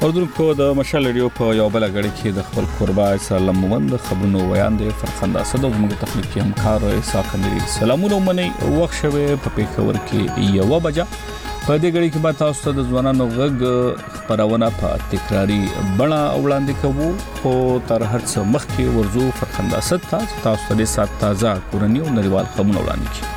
اردوونکو د مشال ریډیو په یو بل غړي کې د خپل قربا سلام موند خبرونو ویان دي فرخنده صدو موږ تخنیکی همکار اساق اميري سلامونه مني وخت شوه په پیښور کې یو بجا په دې غړي کې به تاسو ته د ځوانانو غږ خبرونه په تکراری بڼه وړاندې کوو خو تر هر څه مخکې ورزو فرخنده صد تاسو ته سات تازه کورنی او نړیوال خبرونه وړاندې کوي.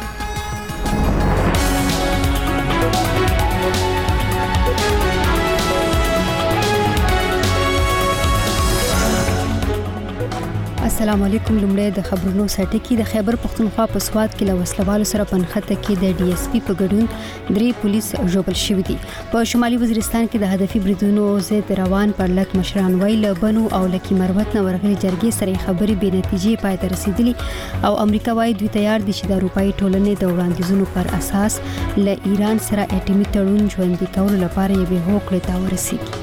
السلام علیکم. لمړی د خبرونو سرټکی د خیبر پختونخوا په سواد کې له وسلوالو سره پنخته کې د ډي اس پی په ګډون 3 پولیس ژوبل شوي دي. په شمالي وزیرستان کې د هدفي بریدونو ضد روان پر لټ مشران ویل بنو او لکی مروت نه ورغلي جرګې سره خبري به نتیجې پای ته رسیدلي او امریکا وايي دوی تیار دي چې د اروپאי ټولنې د وړاندیزونو پر اساس له ایران سره اټومي تړون ژوندۍ کولو لپاره یې به هوکړه تا ورسیږي.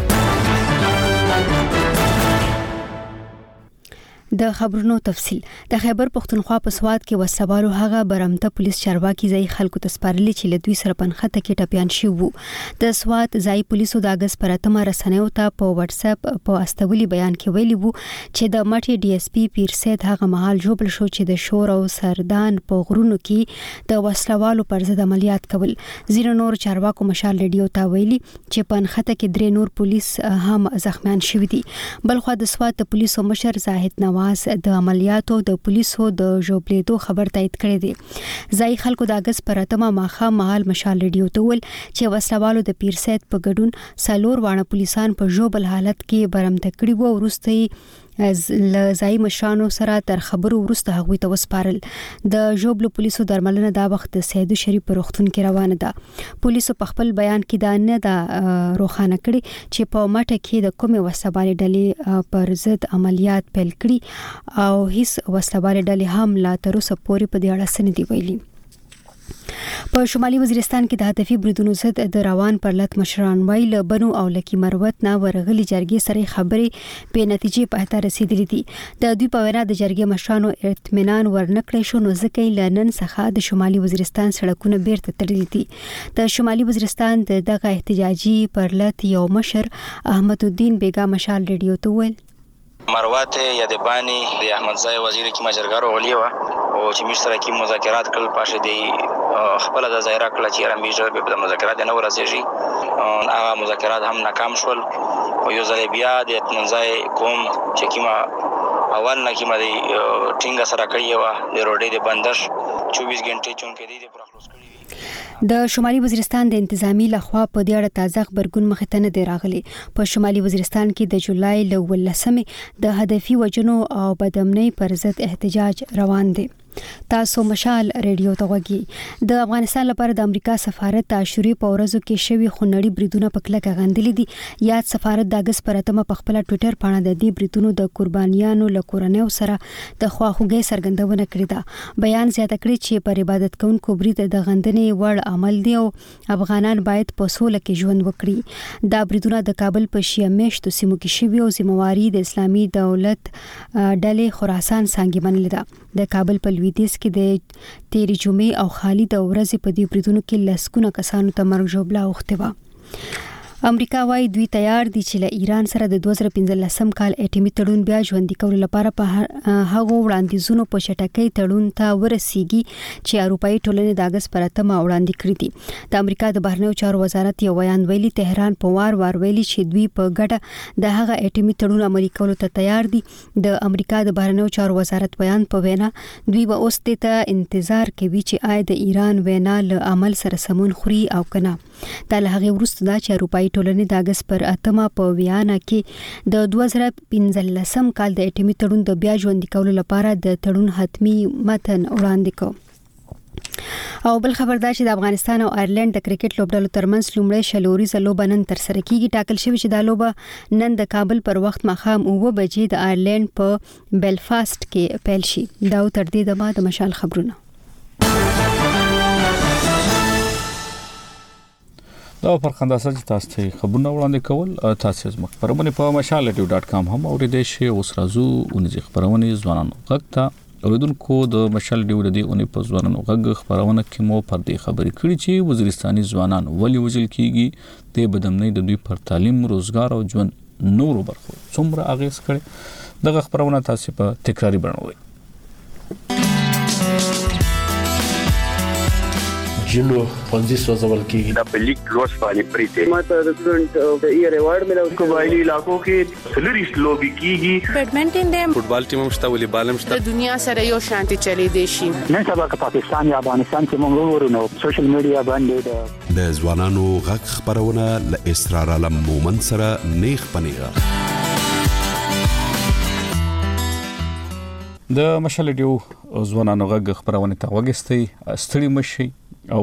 د خبرونو تفصیل. د خیبر پختونخوا په سواد کې وسوالو هغه برمته پولیس چارواکي ځای خلکو ته سپارلي چې له دوی سره پنخته کې ټپيان شي وو. د سواد ځای پولیسو د اگست پر اتمه رسنیو ته په واتس اپ په استولي بیان کې ویلي وو چې د مټي ډي اس پی پیر سید هغه مهال جوړ شو چې د شور او سردان په غرونو کې د وسلوالو پر ضد عملیات کول. زیر نور چارواکو مشال ریډیو ته ویلي چې پنخته کې 3 نور پولیس هم زخمیان شوي دي. بلخو د سواد د پولیسو مشر زاهد نواز د عملیاتو د پولیسو د جوړېدو خبر تایید کړی دی. ځای خلکو د اگست پر اتمه ماخه مهال مشال ریډیو ته ول چې وسلوالو د پیر سید په ګډون سالور وانه پولیسان په جوبل حالت کې برمته کړي وو. ورسته ځای مشانو سره تر خبرو ورسته هغوی ته وسپارل. د جوبلو پولیسو درملنه دا وخت د سید شریف په روغتون کې روانه ده. پولیسو په خپل بیان کې دا نه دا روخانه کړي چې په مټه کې د کومه وسوالې ډلې پر ضد عملیات پیل کړي او هیڅ وسوالې ډلې هم لا تر اوسه پورې په دې اړه سن دی ویلي. په شمالي وزیرستان کې د هدفي بریدونو ضد د روان پر لټ مشران ویل بنو او لکی مروت نه ورغلي جرګې سره خبرې په نتیجې په اته رسیدلې دي. د دوی په وینا د جرګې مشرانو اطمینان ورنکړی شو نو ځکه لنن څخه د شمالي وزیرستان سړکونه بیرته تړلي دي. د شمالي وزیرستان دغه احتجاجي پر لټ یو مشر احمد الدین بیگا مشال ریډیو ته ویل مروات یا د بانی د احمد زای وزیر کی مجرګر اولی و او چې مش سره کی مذاکرات کول پاشه دی خپل د ظاهره کړ چې رمیجه په مذاکرات نه ورسېږي هغه مذاکرات هم ناکام شول او یو ځل بیا د اطمنځای کوم چې کیما اول نه کیما دی ټینګه سره کړی و د روډې د بندش 24 غنټې چون کې دی پر خلاص کړی. د شمالي وزیرستان د انتظامی لخوا په دې اړه تازه خبرګون مخ ته نه دی راغلی. په شمالي وزیرستان کې د جولای ل 18 د هدفي وجنو او بدامنۍ پر ضد احتجاج روان دی. تاسو مشال ریډیو ته وګورئ. د افغانستان لپاره د امریکا سفارت عاشوري په ورځو کې شوی خونړي بریدونه په کلکه غندلې دي. یاد سفارت د اگست پر اتمه په خپل ټوئیټر باندې د دې بریدونو د قربانیانو له کورنیو سره د خواخوږۍ څرګندونه کړې ده. بیان زیاته کړی چې پر عبادت کوونکو برید د غندنې وړ عمل دی او افغانان باید په سوله کې ژوند وکړي. دا بریدونه د کابل په شیعه میشتو سیمو کې شوي او ذمہواری د اسلامي دولت ډلې خراسان څنګه منل ده. د کابل په لویدیځ کې د تیری جمعې او خالي د ورځې په دې بریدونو کې لسکونه کسانو ته مرګ ژوبله اوښتې وه. امریکا وايي دوی تیار دي چې له ایران سره د 2015 کال اټومي تړون بیا ژوندۍ کولو لپاره په هغو وړاندیزونو په چټکۍ تړون ته ورسیږي چې اروپאי ټولنې د اگست پر اتمه وړاندې کړی دي. د امریکا د بهرنیو چارو وزارت یو بیان ویلي تهران په وار ویلي چې دوی په ګډه د هغه اټومي تړون عملي کولو ته تیار دي. د امریکا د بهرنیو چارو وزارت بیان په وینا دوی به اوس ته انتظار کوي چې آیا د ایران وینا له عمل سره سمون خوري او کنه. دا له هغه وروسته دا چې اروپאי ټولنې د اگست پر اتمه په ویانا کې د 2015 کال د اټومي تړون د بیا ژوندۍ کولو لپاره د تړون حتمی متن وړاندې کړ. او بل خبر دا چې د افغانستان او آیرلند د کرکټ لوبډلو ترمنځ لومړی شلوري لوبه نن تر سره کیږي. ټاکل شوی چې دا لوبه نن د کابل پر وخت ماښام 9 بجې د آیرلند په بیلفاست کې پیل شي. دا تر دې دمه د مشال خبرونه. دا فرخنده صد تاسو ته خبرونه وړاندې کول. تاسو زموږ خبرونه په مشال.com هم اوریدئ شئ. اوس راځو ونځي خبرونه ځوانانو غږ ته اوریدونکو د مشال ډیو د اونې په ځوانانو غږ خبرونه کې مو پر دې خبرې کړې چې وزیرستاني ځوانان ولې وژل کیږي د بدامنۍ د دوی پر تعلیم روزګار او ژوند نورو برخو څومره اغیز کړي دغه خبرونه تاسو په تکراری بڼه جنو پنځه سوځول کیږي دا په لیک لوس باندې پریته ماته د سټډنټ د ایئر ایوارډ ملو قبایلی علاقو کې سلریس لوبي کیږي بیډمنټن دیم فوټبال ټیم مشته ولې بالم شته د دنیا سره یو شانتي چلی دی شي نن سبا که پاکستان یا افغانستان کې موږ وګورو نو سوشل میډیا باندې د ځوانانو غږ خبرونه ل اسرار علم مومن سره نیخ پنیغه د مشال ډیو ځوانانو غږ خبرونه ته وګستي ستړي مشي او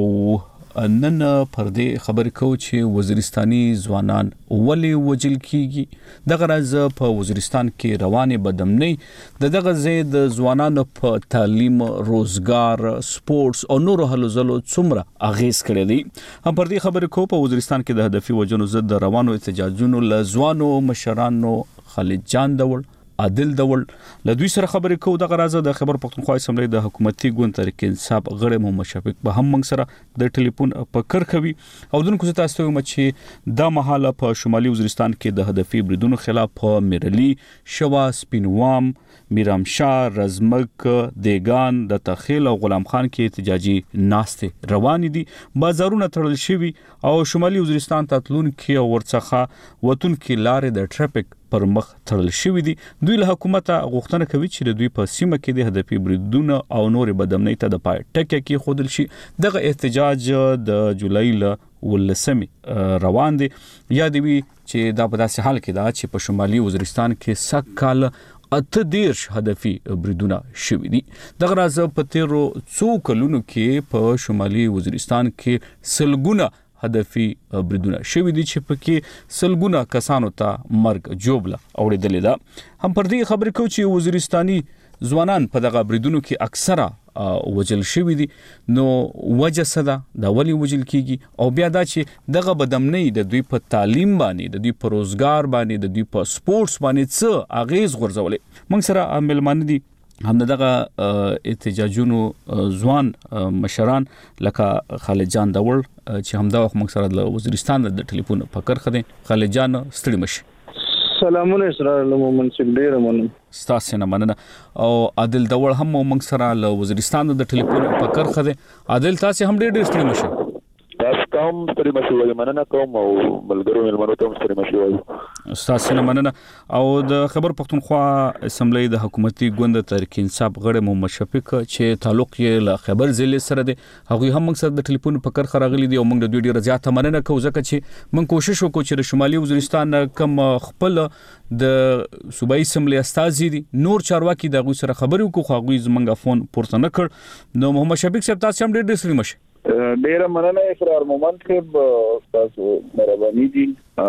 نن پر دې خبرې کوو چې وزیرستاني ځوانان ولې وژل کیږي دغه راز په وزیرستان کې روانې بدامنۍ دغه ځای د ځوانانو په تعلیم روزګار سپورتس او نورو هلو ځلو څومره اغیز کړی دی هم پر دې خبرې کوو په وزیرستان کې د هدفي وجنو ضد د روانو احتجاجونو له ځوانو مشرانو خالد جان دول عادل دول له دوی سره خبرې کوو دغه راز د خبر پښتونخوا اسمبلی د حکومتي ګوند تحریک انصاف غړي محمد شفیق به هم موږ سره د ټلیفون په کرخوي او دونکو زه تاسو ته چې دا مهاله په شمالي وزیرستان کې د هدفي بریدونو خلاف په میرلی شوا سپینوام میرامشاه رزمک دیگان د تخیل او غلام خان کې احتجاجي ناستې روان دي بازارونه تړل شوي او شمالي وزیرستان ته تلونکي او ورڅخه وتونکي لارې د ټریفیک پر مخ تړل شوی دي دوی له حکومت غوښتنه کوي چې د دوی په سیمه کې د هدفي بریدونو او نور بدامنۍ ته د پای ټکی کې خودل شي دغه احتجاج د جولای ل ولسمې روان دي یاد وي چې دا په داسې حال کې دا چې په شمالي وزیرستان کې سکهال اته دیرش هدفي بریدونه شوي دي دغه راز په تیرو څو کلونو کې په شمالي وزیرستان کې سلګونه هدفي بریدونه شوي دي چې پکې سلګونه کسانو ته مرګ جوړه اوریدلې ده هم پر دې خبرې کوي چې وزیرستاني ځوانان په دغه بریدونو کې اکثره وجل شوی دي نو وجه صدا دا ولی وجل کیږي او بیا دا چې دغه بدامنۍ د دوی په تعلیم باندې د دوی په روزګار باندې د دوی په سپورتس باندې څه اغیز غورځولې موږ سره ملمان دي هم دغه احتجاجونو ځوان مشران لکه خالد جان دول چې هم دا موږ سره د وزیرستان د ټلیفون په کرخه دي خالد جان ستړي مشي سلامونه اسرار مومن ډیر مننه ستاسو نه مننه او عادل دول هم موږ سره له وزیرستان د ټلیفون په کرخه دي عادل تاسو هم ډیر ستړي مشي تاسو کوم ستړي مشي وایي مننه کوم او ملګرو ملمنو ته ستړي مشي وایي ستاسو نه مننه او د خبر پښتونخوا اسمبلی د حکومتي ګوند تحریک انصاف غړي محمد شفیق چې تعلق یې له خبر ضلع سره دی هغه هم موږ سره د ټلیفون په کرخه راغلي دي او موږ د دوی ډیره زیاته مننه کوو ځکه چې موږ کوشش وکړو چې د شمالي وزیرستان کم خپل د صوبایي اسمبلی استازي دي نور چارواکي د غوي سره خبرې وکړو خو غوي زمونږ فون پورته نه کړ نو محمد شفیق صاحب تاسو هم ډیر ستړي مشي ډیر مننه اسرار مومن صاحب تاسو مهرباني دي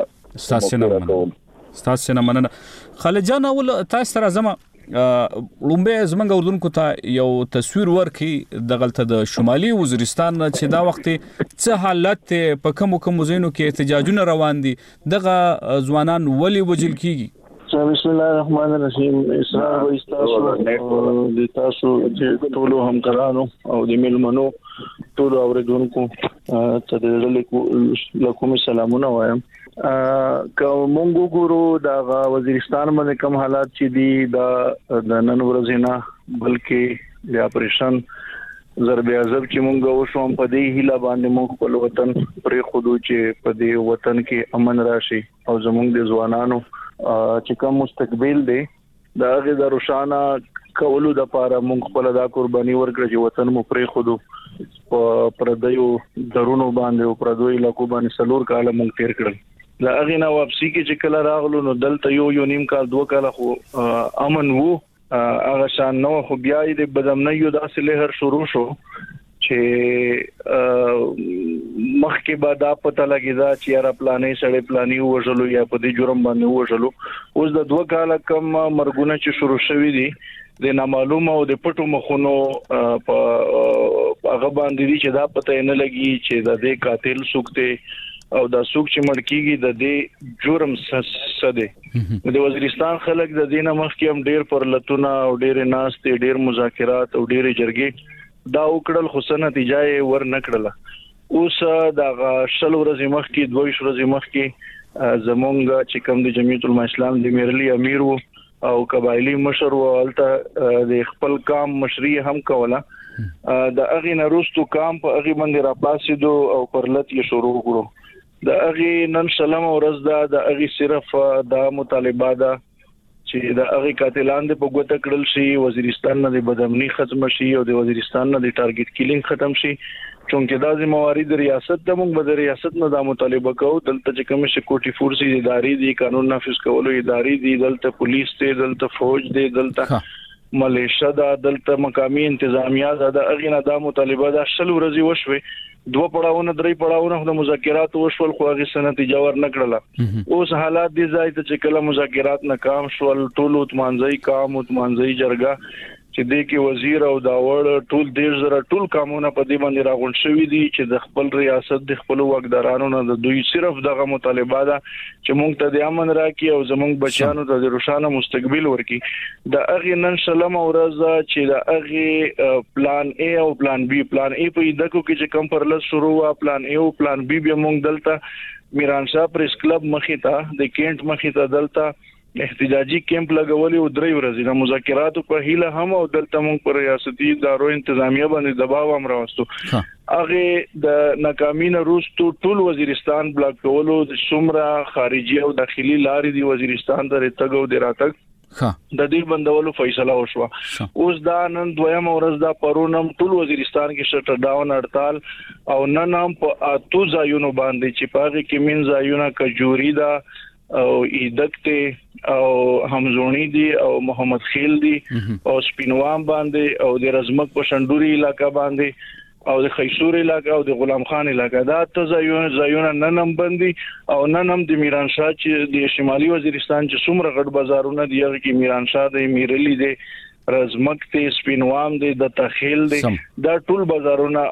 ستاسو نه مننه خالد جان اول تاسو سره زما لومبه زمنګ اردوونکو ته یو تصویر ورکي دغلته د شمالي وزیرستان چې دا وخت څه حالت په کوم زینو کې احتجاجونه روان دي دغه ځوانان ولې وجل کیږي بسم الله الرحمن الرحیم اسرار و استاسو د تاسو چې ټولو همکارانو او د ملمنو ټولو اوریدونکو ته د لکوم سلامونه وایم کومو ګورو د وزیرستان باندې کوم حالات چې دي د نن ورځې نه بلکې د اپریشن ضرب عذاب چې مونږ وشوم په دې هیله باندې مونږ خپل وطن پرې خودو چې په دې وطن کې امن راشي او زمونږ د ځوانانو چې کوم مستقبل دی دا غي د روشانه کولو د لپاره مونږ خپل دا قرباني ورکړو چې وطن مو پرې خودو په پردیو درونو باندې او پردوی علاقو باندې سلور کاله مونږ تیر کړل دا غي نو واپسی کې چې کله راغلو نو دلته یو نیم کال 2 کال خو امن وو هغه شان نو خو بیا د بدامنۍ یو داسې لهر شروع شو چې مخکې بعد پته لګیدا چې را پلانې سړې پلانې وژلو یا په دې جرم باندې وژلو اوس د 2 کال کم مرګونه چې شروع شوي دي د نامعلومه او د پټو مخونو په هغه باندې چې دا پته نه لګي چې د دې قاتل سوکته او دا څوک چې مړ کیږي د دې جرم سده د وزیرستان خلک د دینه مخکې هم ډیر پرلتونه او ډیر ناستې ډیر مذاکرات او ډیر جرګې دا وکړل خو څه نتیجه ور نه کړله اوس دا شل ورځې مخکې 2 ورځې مخکې زمونږ چې کوم د جمعیت العلماء اسلام د میرلی امیر او قبایلی مشر او الته د خپل کام مشري هم کوله د اغه نروستو کام په اغه باندې را پاسیدو او پرلت یې شروع کړو د اغه نن سلام ورځ دا د اغه صرف د مطالبه دا چې د اغه قاتلان د پګوته کړل شي وزیرستان نه د بدامنی ختم شي او د وزیرستان نه د ټارګټ کیلینګ ختم شي چونکه دا ذمہواری د ریاست د موږ د ریاست نه د مطالبه کوو دلته چې کوم سکیورټي فورسز ادارې دي قانون نافذ کولو ادارې دي دلته پولیس ته دلته فوج دي دلته ملیشیا دا دلته مقامی انتظامیه دا اغه نه د مطالبه دا شل ورځې وشوي 2 پړاوونه 3 پړاوونه د مذاکرات وشول خو هغه سنت جوړ نه کړله اوس حالات دي ځای ته چې کله مذاکرات ناکام شول ټول اتمانځي کام اتمانځي جرګه چې د کې وزیر او داوړ ټول دیش زره ټول قانونه په دې باندې راغون شوې دي چې د خپل ریاست د خپل واکدارانو نه د دوی صرف دغه مطالبه ده چې موږ ته د امن راکړي او زموږ بچیانو ته د روښانه مستقبل ورکړي د اغه نن سلام ورځ چې د اغه پلان A او پلان B پلان A په دغه کې چې کم پرلس شروع وا پلان A او پلان B به موږ دلته میرانشاه پریس کلب مخې ته د کینټ مخې ته دلته احتجاجي کیمپ لګولې او 3 ورځې د مذاکراتو په هیله هم او دلته موږ پر ریاستي ادارو انتظامیه باندې دباو هم راوستو هغه د ناکامین روستو ټول وزیرستان بلاک کولو د شمره خارجي او داخلي لارې دی وزیرستان ته راتګ او دراتګ د دې بندولو فیصله وشوه اوس دا نن دویم ورځ دا پرونم ټول وزیرستان کې شټر ډاون هړتال او نن هم په اتو ځایونو باندې چې پاره کې من ځایونه کجوري دا او ایدکته او همزونی دي او محمد خیل دي او سپینوام باندې او د رزمک په شندوري علاقہ باندې او د خیسور علاقہ او د غلام خان علاقہ دا ته ځایونه ننم باندې او ننم د میرانشاه چې د شمالي وزیرستان چې څومره غټ بازارونه دي هغه کې میرانشاه د میرلی دي رزمک ته سپینوام دي د تخیل دي دا ټول بازارونه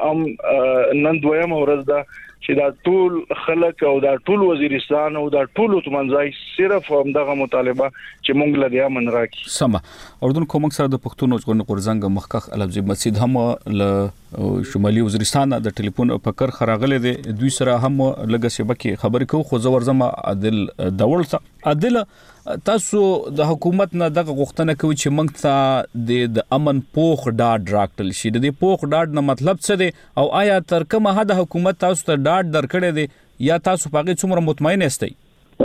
نن دویم ورځ دا چې دا ټول خلک او دا ټول وزیرستان او دا ټول تمنځای صرف همدغه مطالبه چې مونږ له امن راکې سم اردن کوم سره د پښتون ژغورنې غورځنګ مخکخ الفزي مسجد هم له شمالي وزیرستان د ټلیفون فکر خراغله دي دوی سره هم لګه شبکه خبرې کو خو زور زما عادل دول عادل تاسو د حکومت نه دغه غوښتنه کوي چې موږ ته د امن پوخ ډاډ راکټل شي د پوخ ډاډ نه مطلب څه دی او آیا تر کومه حد حکومت تاسو ته ډاډ درکړي دی یا تاسو پاګه څومره مطمئن یاستئ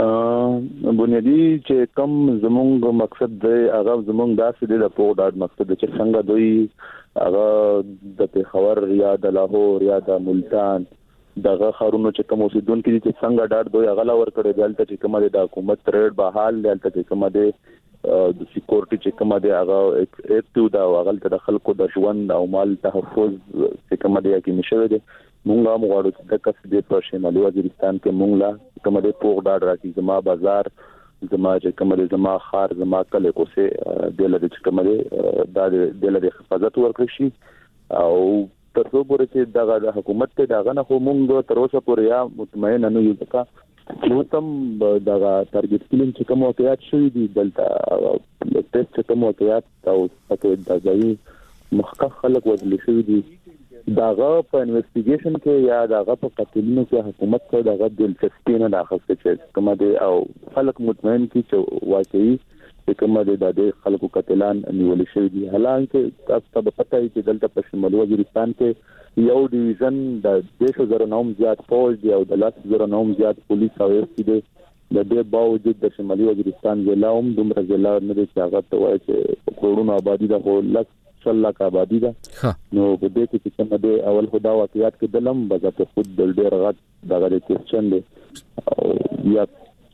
بنیادی چې کم زمونږ مقصد دی هغه زمونږ داسې دی د پوخ ډاډ مقصد چې څنګه دوی هغه د پیښور یا د لاهور یا د ملتان دغه خارونو چې کوم اوسیدونکو چې څنګه ډاډ دوی هغه لور کړی دلته چې کومه د حکومت ریډ به حال دلته چې کومه د سکیورټي چې کومه د هغه اکټیو دا هغه د خلکو د ژوند او مال تحفظ چې کومه د کې نشوي دي مونږه موږ غواړو چې د کس د پر شمالي وزیرستان کې مونږ لا کومه د پوغ ډاډ راکې زما بازار زما چې کومه د زما خار زما کله کوسه د لری چې کومه د لری حفاظت ورکړي شي او تر څو پورې چې دغه حکومت ته دغه نه خو مونږ تر اوسه پورې یا مطمئن نه یو ځکه نو تم دغه ټارګټ کلین چې کوم واقعیت شوی دی دلته ټیسټ کوم واقعیت او پکې د ځای مخکخ خلک وزل شوی دی دغه په انویسټیګیشن کې یا دغه په قتلونو کې حکومت ته دغه دلچسپي نه راخسته چې کومه دی او خلک مطمئن کی چې واقعي کومه د خلکو قتلان نیول شوی دي حالانکه تاسو ته پته وي چې دلته په شمالي وزیرستان کې یو ډیویژن د 200,000 نوم زیات فوج دی او د 100,000 نوم زیات پولیس او ایس دی د دې باوجود د شمالي وزیرستان ضلع هم دومره ضلع نه دي چې هغه ته وایي چې کروڑونو آبادی د هو 100,000 آبادی ده نو په دې کې چې کومه د اول خدا واقعیت کې دلم بذات خود د ډېر غټ دغه کوېشن دی یا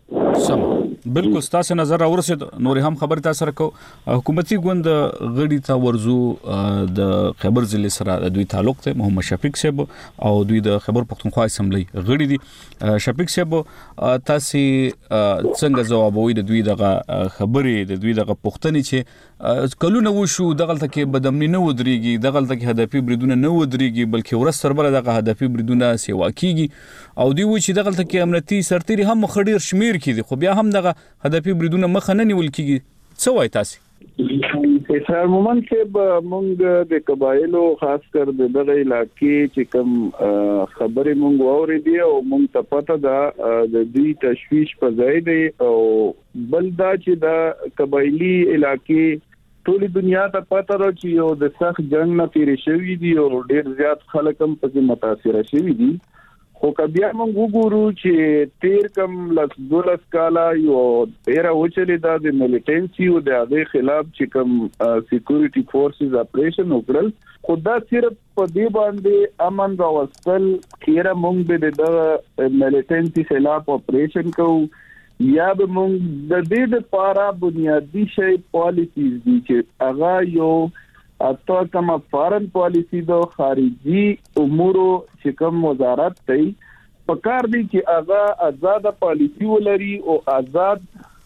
سم بالکل ستاسو نظر اورسید نور هم خبر تاسو راکو حکومتي ګوند غړي ته ورزو د خیبر ضلع سره د دوی تعلق ته محمد شفیق صاحب او دوی د خیبر پختونخوا اسمبلی غړي دي شفیق صاحب تاسو څنګه جوابوي د دوی دغه خبرې د دوی دغه پښتني چې کلونه وشو دغه تکي بدمنی نه ودرېږي دغه تکي هدفي بریدونه نه ودرېږي بلکې ورس سره دغه هدفي بریدونه سیوا کیږي او دوی و چې دغه تکي امنیتي سرتيري هم خډیر شمیر کړي خو بیا هم دغه هدفي بریدونه مخ نه نیول کیږي څه وای تاسو سر مومن کې مونږ د قبایلو خاص کر د دغه علاقې چې کوم خبرې مونږ اورېدې او مونږ ته پته ده د دې تشویش په ځای دی او بل دا چې د قبایلی علاقې ټول دنیا ته پته را چې یو د سخت جنگ نه تیر شوی دی او ډیر زیات خلک هم پکې متاثر شوی دي خو کبیا موږ وګورو چې تیر کم لس دولس کاله یو ډیر اوچلې دا د ملیټنسي او د هغه خلاف چې کوم سکیورټي فورسز اپریشن وکړل خو دا صرف په دې باندې امن راوستل کیره موږ د ملیټنسي خلاف اپریشن کوو یا به موږ د دې لپاره بنیادی شی پالیسیز دي چې هغه یو اته کومه فارن پالیسی د خارجي امورو چې کوم وزارت دی پکار دی چې هغه آزاد پالیسی ولري او آزاد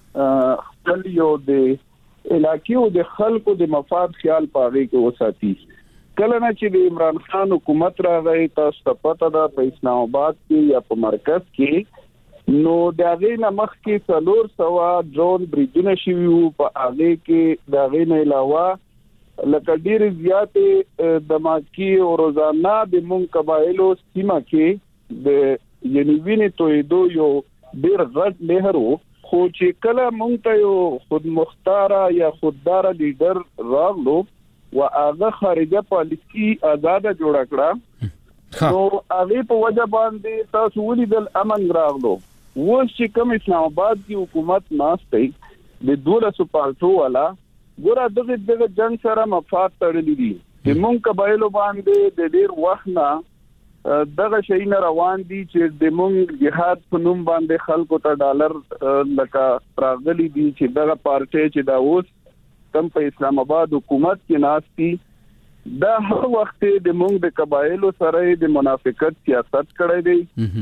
خپل یو د علاقې او د خلکو د مفاد خیال پاغي کې وساتي کله نه چې د عمران خان حکومت راغی تاسو ته پته ده په اسلام آباد کې یا په مرکز کې نو د هغې نه مخکې 400 ډرون بریدونه شوي وو په هغې کې د هغې نه علاوه لکه ډیر زیاتې دماکي او روزانه د مونږ قبایلو سیمه کې د یعنی تویدو یو ډیر غټ لهر وو خو چې کله مونږ ته یو خود مختاره یا خوددار لیډر راغلو او هغه خارجه پالیسی آزاد جوړ کړه نو هغه په وجه باندې تاسو ولیدل امن راغلو و چې کوم اسلام آباد کی حکومت ناشته د 200 پالټو والا ګوره دغه جنگ سره مفاد تړلې دي چې مونږ قبایلو باندې د ډیر وخت نه دغه شي نه روان دي چې د مونږ جهاد په نوم باندې خلکو ته ډالر لکه راغلي دي چې دغه پارټي چې دا اوس کم په اسلام آباد حکومت کې ناشتي دا هر وخت د مونږ د قبایلو سره د منافقت سیاست کړی دی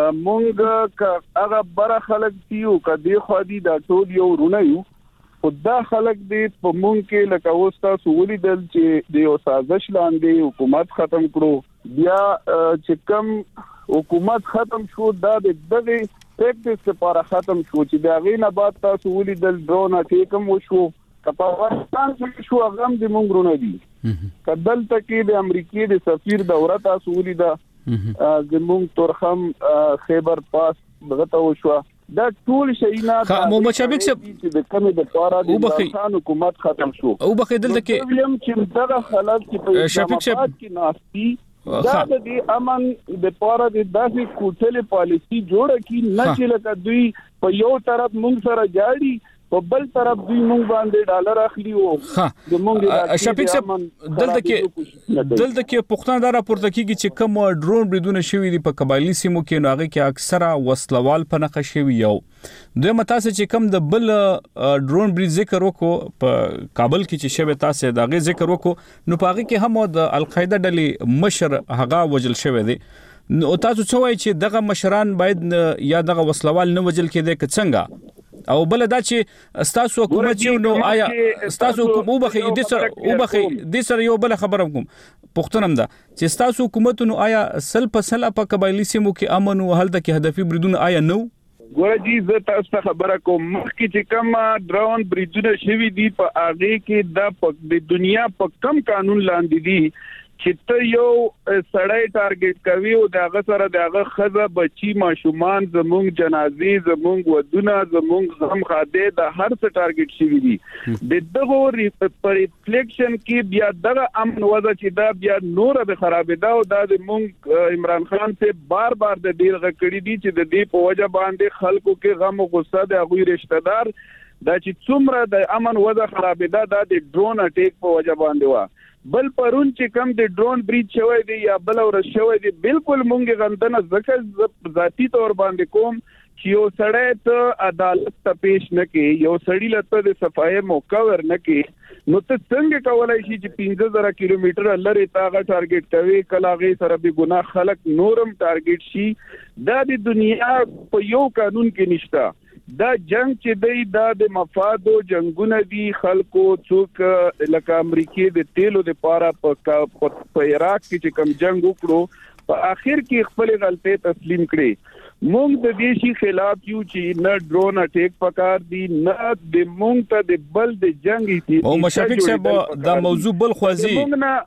مونږ هغه بر خلک تیو کدي خو دي دا ټول یو رونه یو خدا خلک دې په مونږ کې لکه اوستا سولې دل چې د یو سازش لاندې حکومت ختم کړو بیا چې کوم حکومت ختم شو دا دغه پریکټیس لپاره ختم شو چې دا غي نه بعد تاسو ولې دل ډرون اټیکم وشو په افغانستان کې شو هغه د مونږ رونه دي کدل تکي د امریکای د سفیر دوره تاسو ولې دا زمونږ تورخم خیبر پاس دغه ته وشو دا ټول شینا محمد شفیق صاحب د کمی د پاره د افغان حکومت ختم شو او بخیدل دکې ویم چې دغه حالت کې شفیق صاحب کې ناشتي دا د امن د پاره د داسې کوټلې پالیسی جوړه کی نه چې لکه دوی په یو طرف مونږ سره جاړي په بل طرف دوی مونږ باندې ډالر اخلي او د مونږ شفیق صاحب دلته کې پښتون دا راپورته کیږي چې کوم ډرون بریدونه شوي دي په قبایلی سیمو کې نو هغه کې اکثره وسلوال په نخښه شوي یو دوی متاسه چې کوم د بل ډرون برید ذکر وکړو په کابل کې چې شوی تاسو دا غي ذکر وکړو نو په هغه کې هم د القاعده ډلې مشر هغه وجل شوی دی نو تاسو څه وایي چې دغه مشران باید یا دغه وسلوال نه وجل کېده که څنګه او بل دا چې استاسو حکومت چې نو آیا استاسو حکومت د سره یو بل خبره کوم پښتونم دا چې استاسو حکومت نو آیا سل په سل په قبایلی سیمو کې امن او حالت کې هدفي بریدونه آیا نو ګوره جی زه تاسو ته خبره کوم مخکې چې کوم ډرون بریدونه شوي دي په هغه کې د دنیا په کم قانون لاندې دي چې ته یو سړی ټارګټ کوي او دغه سره دغه خزه بچي ماشومان زمونږ جنازي زمونږ ودونه زمونږ غم خاده د هر څه ټارګټ شوی دي د دغه ریفلیکشن کې بیا دغه امن وضع چې دا بیا نور به خرابېدا او د مونږ عمران خان ته بار بار د ډیر غکړې دي چې د دې په وجه باندې خلکو کې غم او غصه د غوي رشتہ دار دا چې څومره د امن وضع خرابېدا د ډرون اٹیک په وجه باندې وا بل پرون چې کم د ډرون برید شوی دی یا بل ور شوی دی بالکل مونږ غندنه ځکه ذاتی تور باندې کوم چې یو سړی ته عدالت ته پیش نه کې یو سړی لته د صفای موقور نه کې نو ته څنګه کولای شي چې 15000 کیلومتر لري تاغه ټارګټ کوي کلاغه سره به ګناه خلق نورم ټارګټ شي دا د دنیا په یو قانون کې نشته دا جنگ چې دا د مفادو جنگونه دي خلکو څوک لکه امریکای د تیلو د پاره په عراق کې چې کوم جنگ وکړو په اخر کې خپل غلطي تسلیم کړي مونږ د دې شي خلاف یو چې نه ډرون اٹیک پکار دي نه د مونږ ته د بل د جنگ دي او مشفق صاحب دا موضوع بل خوازي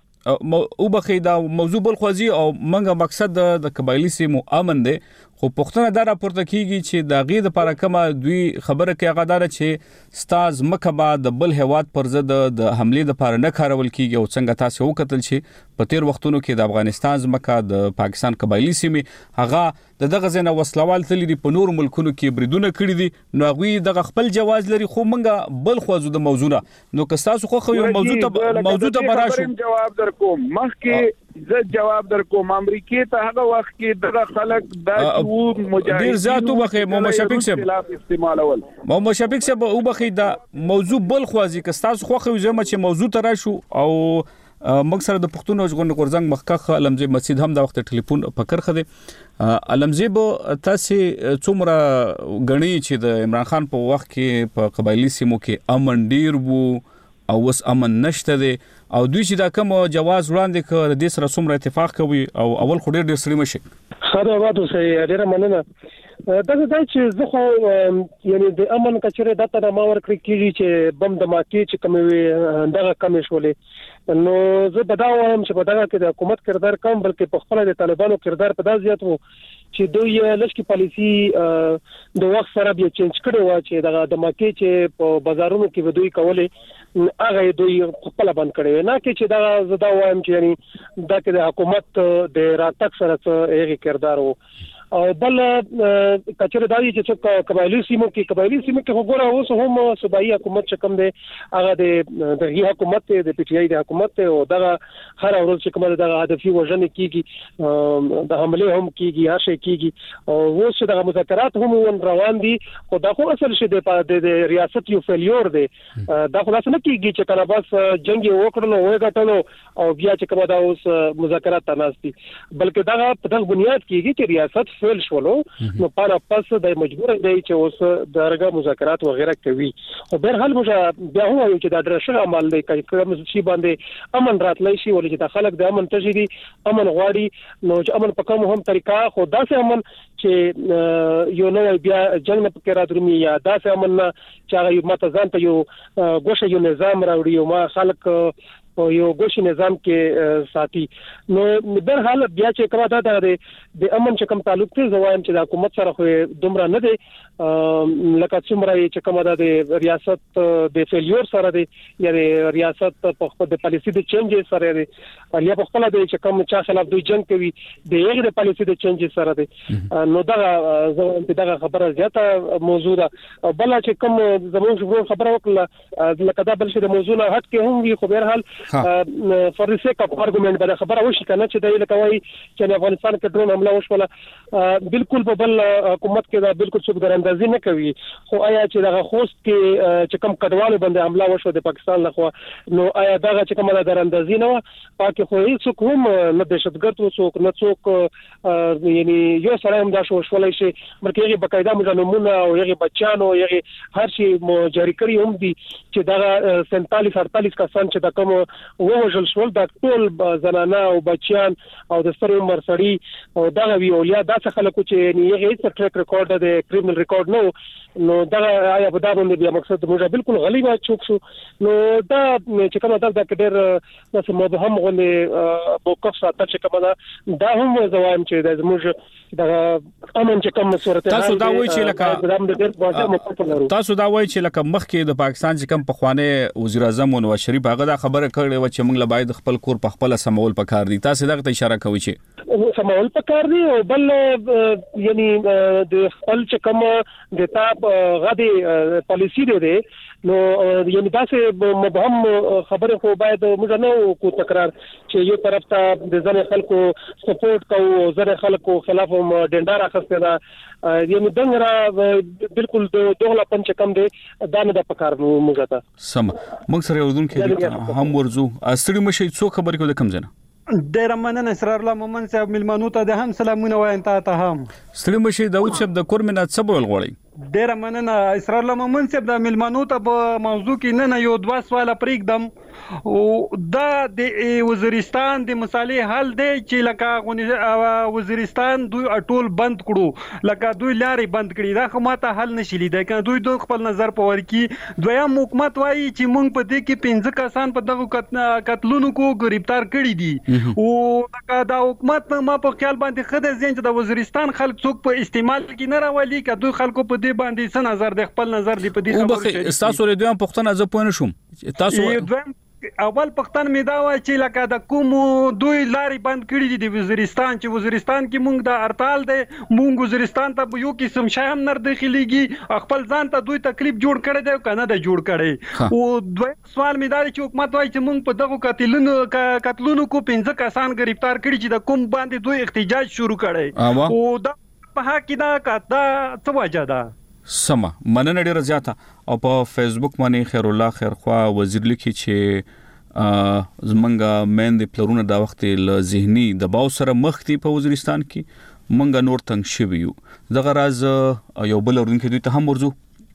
او بخې دا موضوع بل خوازي او منګه مقصد د قبایلی سیمو امن دی خو پښتنه دا راپورته کیږي چې د غید لپاره کومه دوی خبره کوي غدار چې ستاز مکبا د بل هواد پر ضد د حمله لپاره نه کارول کیږي او څنګه تاسو وکتل چې په تیر وختونو کې د افغانستان ځمکه د پاکستان قبایلی سیمې هغه دغه ځنه وسلوال تللی په نور ملکونو کې بریدونه کړی دي نو غوي دغه خپل جواز لري خو منګه بل خوازو د موضوع نو که تاسو خو یو موضوع ته براشو جواب درکوم مخکې زه جواب درکوم امریکای ته هغه وخت کې دغه خلک د مجاهدین ډیر زیاتو بخې محمد شفیق صاحب استعمالول محمد شفیق صاحب او بخې دا موضوع بل خوازي که تاسو خو زما چې موضوع ته راشو او مکسر د پښتون ژغورنې غورځنګ مخکخ علمزی مسجد هم دا وخت ټلیفون پکر خده علمزی به تاسو څومره غنی چې د عمران خان په وخت کې په قبایلی سیمو کې امن ډیر وو او وس امن نشته دي او دوی چې دا کوم جواز وړاندې کړ د دې سره څومره اتفاق کوي او اول خو ډیر سړي مشه خبره واده سي ډیره مننه دا چې زه خو یعنی د امن کچره د تر ما ور کړی کیږي چې بم د ماکی چې کوم دغه کم شولې نو زه بداوم چې په دغه کې د حکومت کردار کم بلکې په خپل د طالبانو کردار په داس زیات وو چې دوی لشکې پالیسی د وخت سره بیا چینج کړي و چې دغه د ماکی چې په بازارونو کې دوی کولې هغه دوی خپل باندې کړي نه کې چې دا زدا وایم چې یعنی دا کې د حکومت د راتګ سره هغه کردار وو او بل کچره دایي چې قبایلی سیمو کې وګوره اوس هم صوبایي حکومت چې کوم دی هغه د حکومت د پی ټی آی د حکومت او دغه هر ورځ چې کومه دغه هدفي وژنې کیږي د حمله هم کیږي هر شي کیږي او اوس دغه مذاکرات هم روان دي خو دا خو اصل شي د ریاست یو فیلیور دی دا خلاص نه کیږي چې کله بس جنگ وکړلو وای غټلو او بیا چې کومه دا اوس مذاکرات تناستي بلکې دا په دغه بنیاد کیږي چې ریاست فعل شولو نو پاره پس د مجبور دی چې اوس درګه مذاکرات وغیرہ کوي او بهر حال موږ بیا هو چې د درشه عمل دی کوم شي باندې امن راتلای شي ولې چې د خلک د امن تجدي امن غواړي نو چې امن په کوم هم طریقه خو داسې امن چې یو نو بیا جنگ نه پکې راترمي یا داسې امن چې هغه متزان ته یو ګوشه یو نظام راوړي او ما خلک یو ګوشي نظام کې ساتي نو بهر حال بیا چې کومه دا د امن چې کوم تعلق ته زوایم چې د حکومت سره خو دومره نه دی لکه څومره چې کومه د ریاست د فیلیور سره دی یا د ریاست په خپل د پالیسی د چینج سره دی یا په خپل د چې کوم چا خلاف دوی جنگ کوي د یغه د پالیسی د چینج سره دی نو دا زموږ دغه خبره زیاته موضوع ده بل چې کوم زموږ خبره وکړه لکه دا بل شي د موضوع نه هټ کې هم وي خو بهر حال for the sake of argument به خبره وشي کنه چې د لکوي چې افغانستان کې ډرون حمله وشوله بالکل په بل حکومت کې دا بالکل څه ګرندازي نه کوي خو آیا چې دغه خوست کې چې کوم کډوالو باندې حمله وشو د پاکستان لخوا نو آیا دغه چې کومه ګرندازي نه و پاکه خو هیڅ کوم نه دهشتګرد وڅوک نه څوک یعنی یو سره هم دا شولای شي بلکې یې بقاعده مجنمونه او یې بچانو یې هر شي جاری کړی هم دي چې دغه 47 کسان چې د کوم ووجل شول د ټول زنانه او بچیان او د ستر عمر سړي او دغه وی اولیا داسې خلکو چې نه هیڅ ټریک ریکارډ د کریمینل ریکارډ نو دغه آیا په دا باندې بیا مقصد موږ بالکل غلیبه چوک شو نو دا چې کومه دا ډېر نو مبهم غوښنه موقف ساته چې کومه دا هم زوایم چې د موږ دغه امن چې کوم صورت تاسو دا وایي چې لکه تاسو دا وایي چې لکه مخکې د پاکستان چې کوم پخوانه وزیر اعظم نواز شریف هغه دا خبره کړې و چې موږ له باید خپل کور په خپل سمول پکار دي تاسو دغه اشاره کوي چې سمول پکار دی او بل یعنی د خپل چکم د تاب غدي پالیسی دی نو یعنی داسې مبهم خبره خو باید موږ نه کو تکرار چې یو طرف ته د ځنې خلکو سپورټ کوو ځنې خلکو خلاف ډنډار اخسته دا یعنی دغه بالکل دوغلا پنځ کم دی دا نه د پکار نو موږ ته سم موږ سره ودون کې هم ورزو استړي مشي څو خبرې کو د کم ځنه ډیر مننه اسرار الله مومن صاحب ملمنو ته د هم سلامونه وایم ته هم ستړي مشي داود صاحب د کورمنات سبول غوړي ډیر مننه اسرار الله مومن صاحب د ملمنو ته په موضوع کې نه یو دوا سوال پرېږدم او دا د وزیرستان د مسالې حل دی چې لکه وزیرستان دوی ټول بند کړو لکه دوی لارې بند کړي دا خو ماته حل نشي لیدای کنه دوی خپل نظر په ورکی دویم حکومت وایي چې مونږ په دې کې 15 کسان په دغه قتلونو کو گرفتار کړي دي او لکه دا حکومت ما په خیال باندې خدای زین چې د وزیرستان خلک څوک په استعمال کې نه راولي که دوی خلکو په دې باندې څه نظر د خپل نظر دی په دې خبره تاسو له دویم پښتنه ز پوه نشم تاسو اول پښتن می دا وای چې لکه د کوم دوی لارې بند کړي دي د وزیرستان چې وزیرستان کې مونږ د هړتال دی مونږ وزیرستان ته یو قسم شای هم نر داخليږي خپل ځان ته دوی تکلیف جوړ کړی دی کنه د جوړ کړي او دوی سوال می دا چې حکومت وای چې مونږ په دغه قتلونو کو 15 کسان گرفتار کړي چې د کوم باندې دوی احتجاج شروع کړي او دا په حق کې دا څه وجه ده سما مننه ډیره زیاته او په فیسبوک باندې خیر الله خیرخوا وزیر لیکي چې زمونږه مین د پلرونه دا وخت له ذهني دباو سره مخ دي په وزیرستان کې مونږه نور تنگ شوی یو دغه راز یو بل ورونکو دوی ته هم ورزو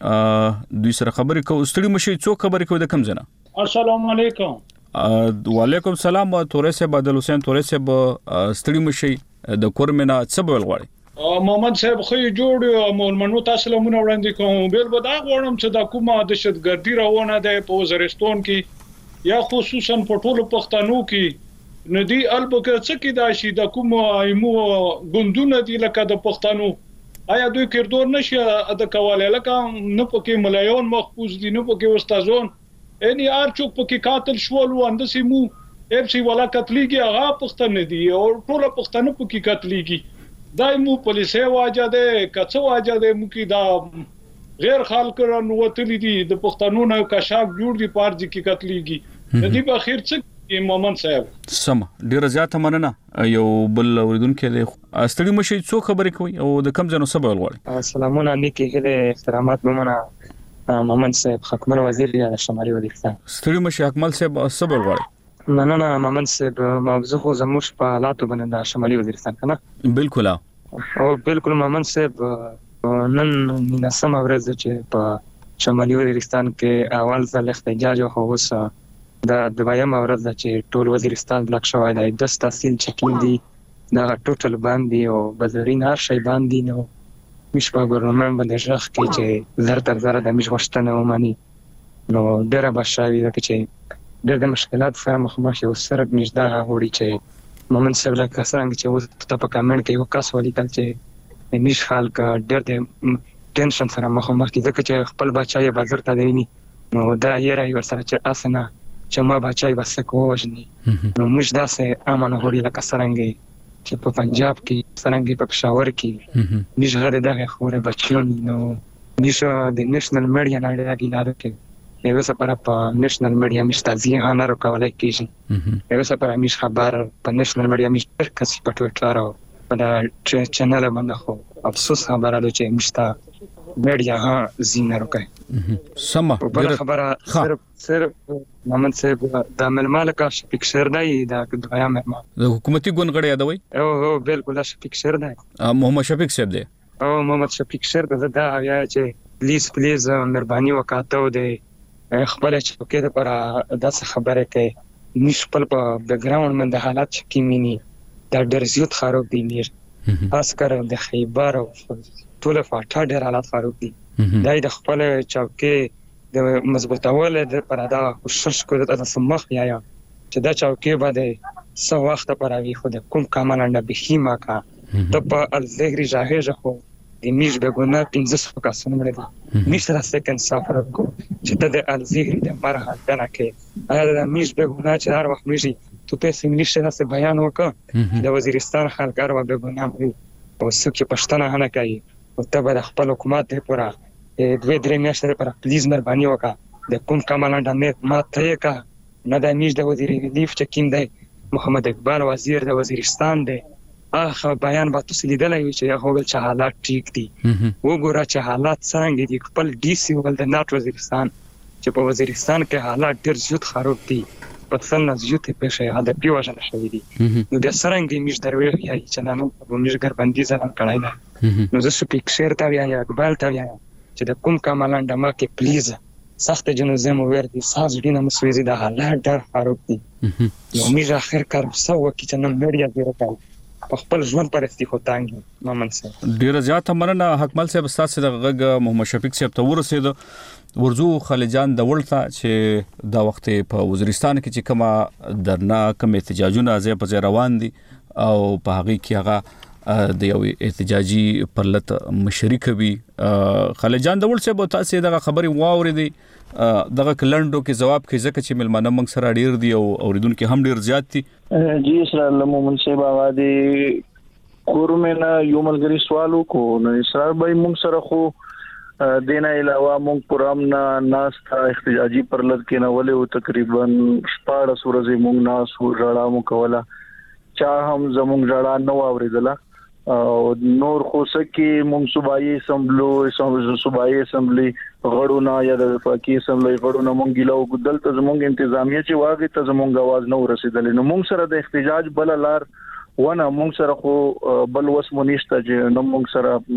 دوی سره خبرې کوو ستړي مشي څوک خبرې کوي د کم ځنه السلام علیکم وعلیکم السلام تورې صاحب عادل حسین تورې صاحب ستړي مشي د کورمنا څه بول غواړي محمد صاحب خو جوړ مولمنو تاسو له مونږ وړاندې کوم بیل به دا غواړم چې د کومه دهشتګردي روانه ده په وزیرستان کې یا خصوصا په ټولو پښتنو کې ندی البته څه کې دا شي د کوم ایمو ګوندونه دي لکه د پښتنو آیا دوی کردور نشي د کواله لکه نه پکې ملایون محفوظ دي نه پکې استادون ان یار چوک پکې قاتل شول وند سیمو اف سی ولا قتلېږي هغه پښتن دي او ټول پښتنو پکې قتلېږي دایمو پولیسه واجه ده کڅو واجه ده مو کې دا غیر خلک راوتلی دي د پښتنو نه کشاک جوړ دي پارځي کې قتلېږي د دې په اخر څه مومن صاحب سم ډیر زیاته مننه یو بل اوریدونکو له استړي مشي څو خبرې کوي او د کم ځنو سبا ولغړي السلام علیکم هله احترامات بمنه مومن صاحب حکمر وزیر یا شمالي وزیرستان استړي مشي اکمل صاحب سبا ولغړي نه مومن صاحب موضوع خو زموږ په حالاتو باندې د شمالي وزیرستان کنه بالکل او بالکل مومن صاحب نن نسمه ورځ چې په شمالي وزیرستان کې اول ځل احتجاج او اوس د دویم ورځ چې ټول وزیرستان بلاک شوی دی د تحصیل چکین دي دا ټوټل باندې او بازارین هر شی باندې نو مش په ګورنمنت باندې ځخ کې چې زر تر زر د مش غشتنه ومني نو ډېر بشاوي دا چې ډېر د مشکلات سره مخامخ یو سره نږدې راغوري چې مومن صاحب له کسانګ چې اوس ته په کمنټ کې یو کس ولیکل چې نش حال کا ډېر د ټینشن سره مخامخ دي ځکه چې خپل بچای بازار ته دی نو دا یې راي ورسره چې اسنه چې ما بچای بس کوژني نو موږ داسې امن غوړي لکه څنګه چې په پنجاب کې څنګه په پېښور کې موږ غره دغه خوره بچیون نو موږ د نېشنل میډیا نه لري کې یو څه پر په نېشنل میډیا مشتازي غانر کولای کیږي یو څه پر میش خبر په نېشنل میډیا مش کسي په ټویټر او په چینل باندې خو افسوس خبره ده چې مشتا میډیا ها زینه روکي سم بل خبره صرف محمد صاحب د ملمالک شفیق شردای د دغه مهمان د حکومتي ګوند غړي یادوي او بالکل شفیق شردای محمد شفیق صاحب دی او محمد شفیق شرد دا یا چې پلیز مهرباني وکاتو دی خپل چوکې د پر داسې خبره کوي نش خپل په بیک ګراوند باندې حالات چې ميني دا ډېر زیات خراب دي نیر خاص کر د خیبر او ټول فاټا ډېر حالات خراب دي دا د خپل چوکې د مضبوطول د پر دا کوشش کوي د سمخ یا چې دا چوکې باندې سو وخت پر اوی خو د کوم کمانډ به هیما کا د په الزهري جاهز خو د میش به ګونه 15 کسان مړه میش را سکند سفر کو چې د الزهري د مرحله دنه کې دا میش به ګونه چې هر وخت میشي تو ته انګلیش سره بیان وکړ د وزیرستان خلکار و به بنام او څوک پښتنه نه کوي او ته به خپل حکومت پورا 2-3 میاشتې پر پلیز مهرباني وکړه د کوم کمالان د ما ته کا نه د میش د وزیر ریلیف چکین دی محمد اقبال وزیر د وزیرستان دی هغه بیان به تاسو لیدلای چې هغه ول چې حالات ټیک دي وګوره چې حالات څنګه دي خپل ډي سي ول د نات وزیرستان چې په وزیرستان کې حالات ډېر زیات خراب دي په څنګه زیات پېښه ده پیوژن شوی دي نو د سرنګ میش دروي یا چې نن په میش ګربندي ځان کړای ده نو زه سپیک شیر تا یا اقبال تا یا چې د کوم کمالان د ما کې پلیز سخت جنازه مو ور دي ساز ډینه مسوي د حالات ډېر خراب دي نو میش اخر کار سو کی چې نن میډیا دی راکړ په خپل ژوند پرستی خو تانګي مامن صاحب ډیر زیاته مننه حکمل صاحب تاسو د غږ محمد شفیق صاحب ته ورسید ورزو خالجان د ولتا چې دا وخت په وزیرستان کې چې کما درنا کم احتجاجونه ځای په روان دي او په هغه کې هغه د یو احتجاجي پرلط مشري کوي خالجان د ول صاحب تاسو د خبري واوریدي دغه کلندو کې جواب کې ځکه چې ملمنه موږ سره ډیر دي او اوریدونکو هم ډیر زیات دي جی اسرار مومن صاحب هغه دی کورمنه یو ملګری سوالو کو نو اسرار بای موږ سره خو دینه علاوه موږ پرامنا ناس احتجاجي پرلط کې نه ولې تقریبا 14 ورځې موږ ناس ورړا مو کوله چا هم زموږ ځړا نو اوریدله او نور خو سکه موږ صوبایي اسمبلی غړونه یا د وفاقي اسمبلی غړونه موږ ګیلو ګدل ته زموږ انتظامیه چې واغې ته زموږ आवाज نه ورسېدل نو موږ سره د احتجاج بل لار ونه موږ سره خو بل وس مونږ چې نو موږ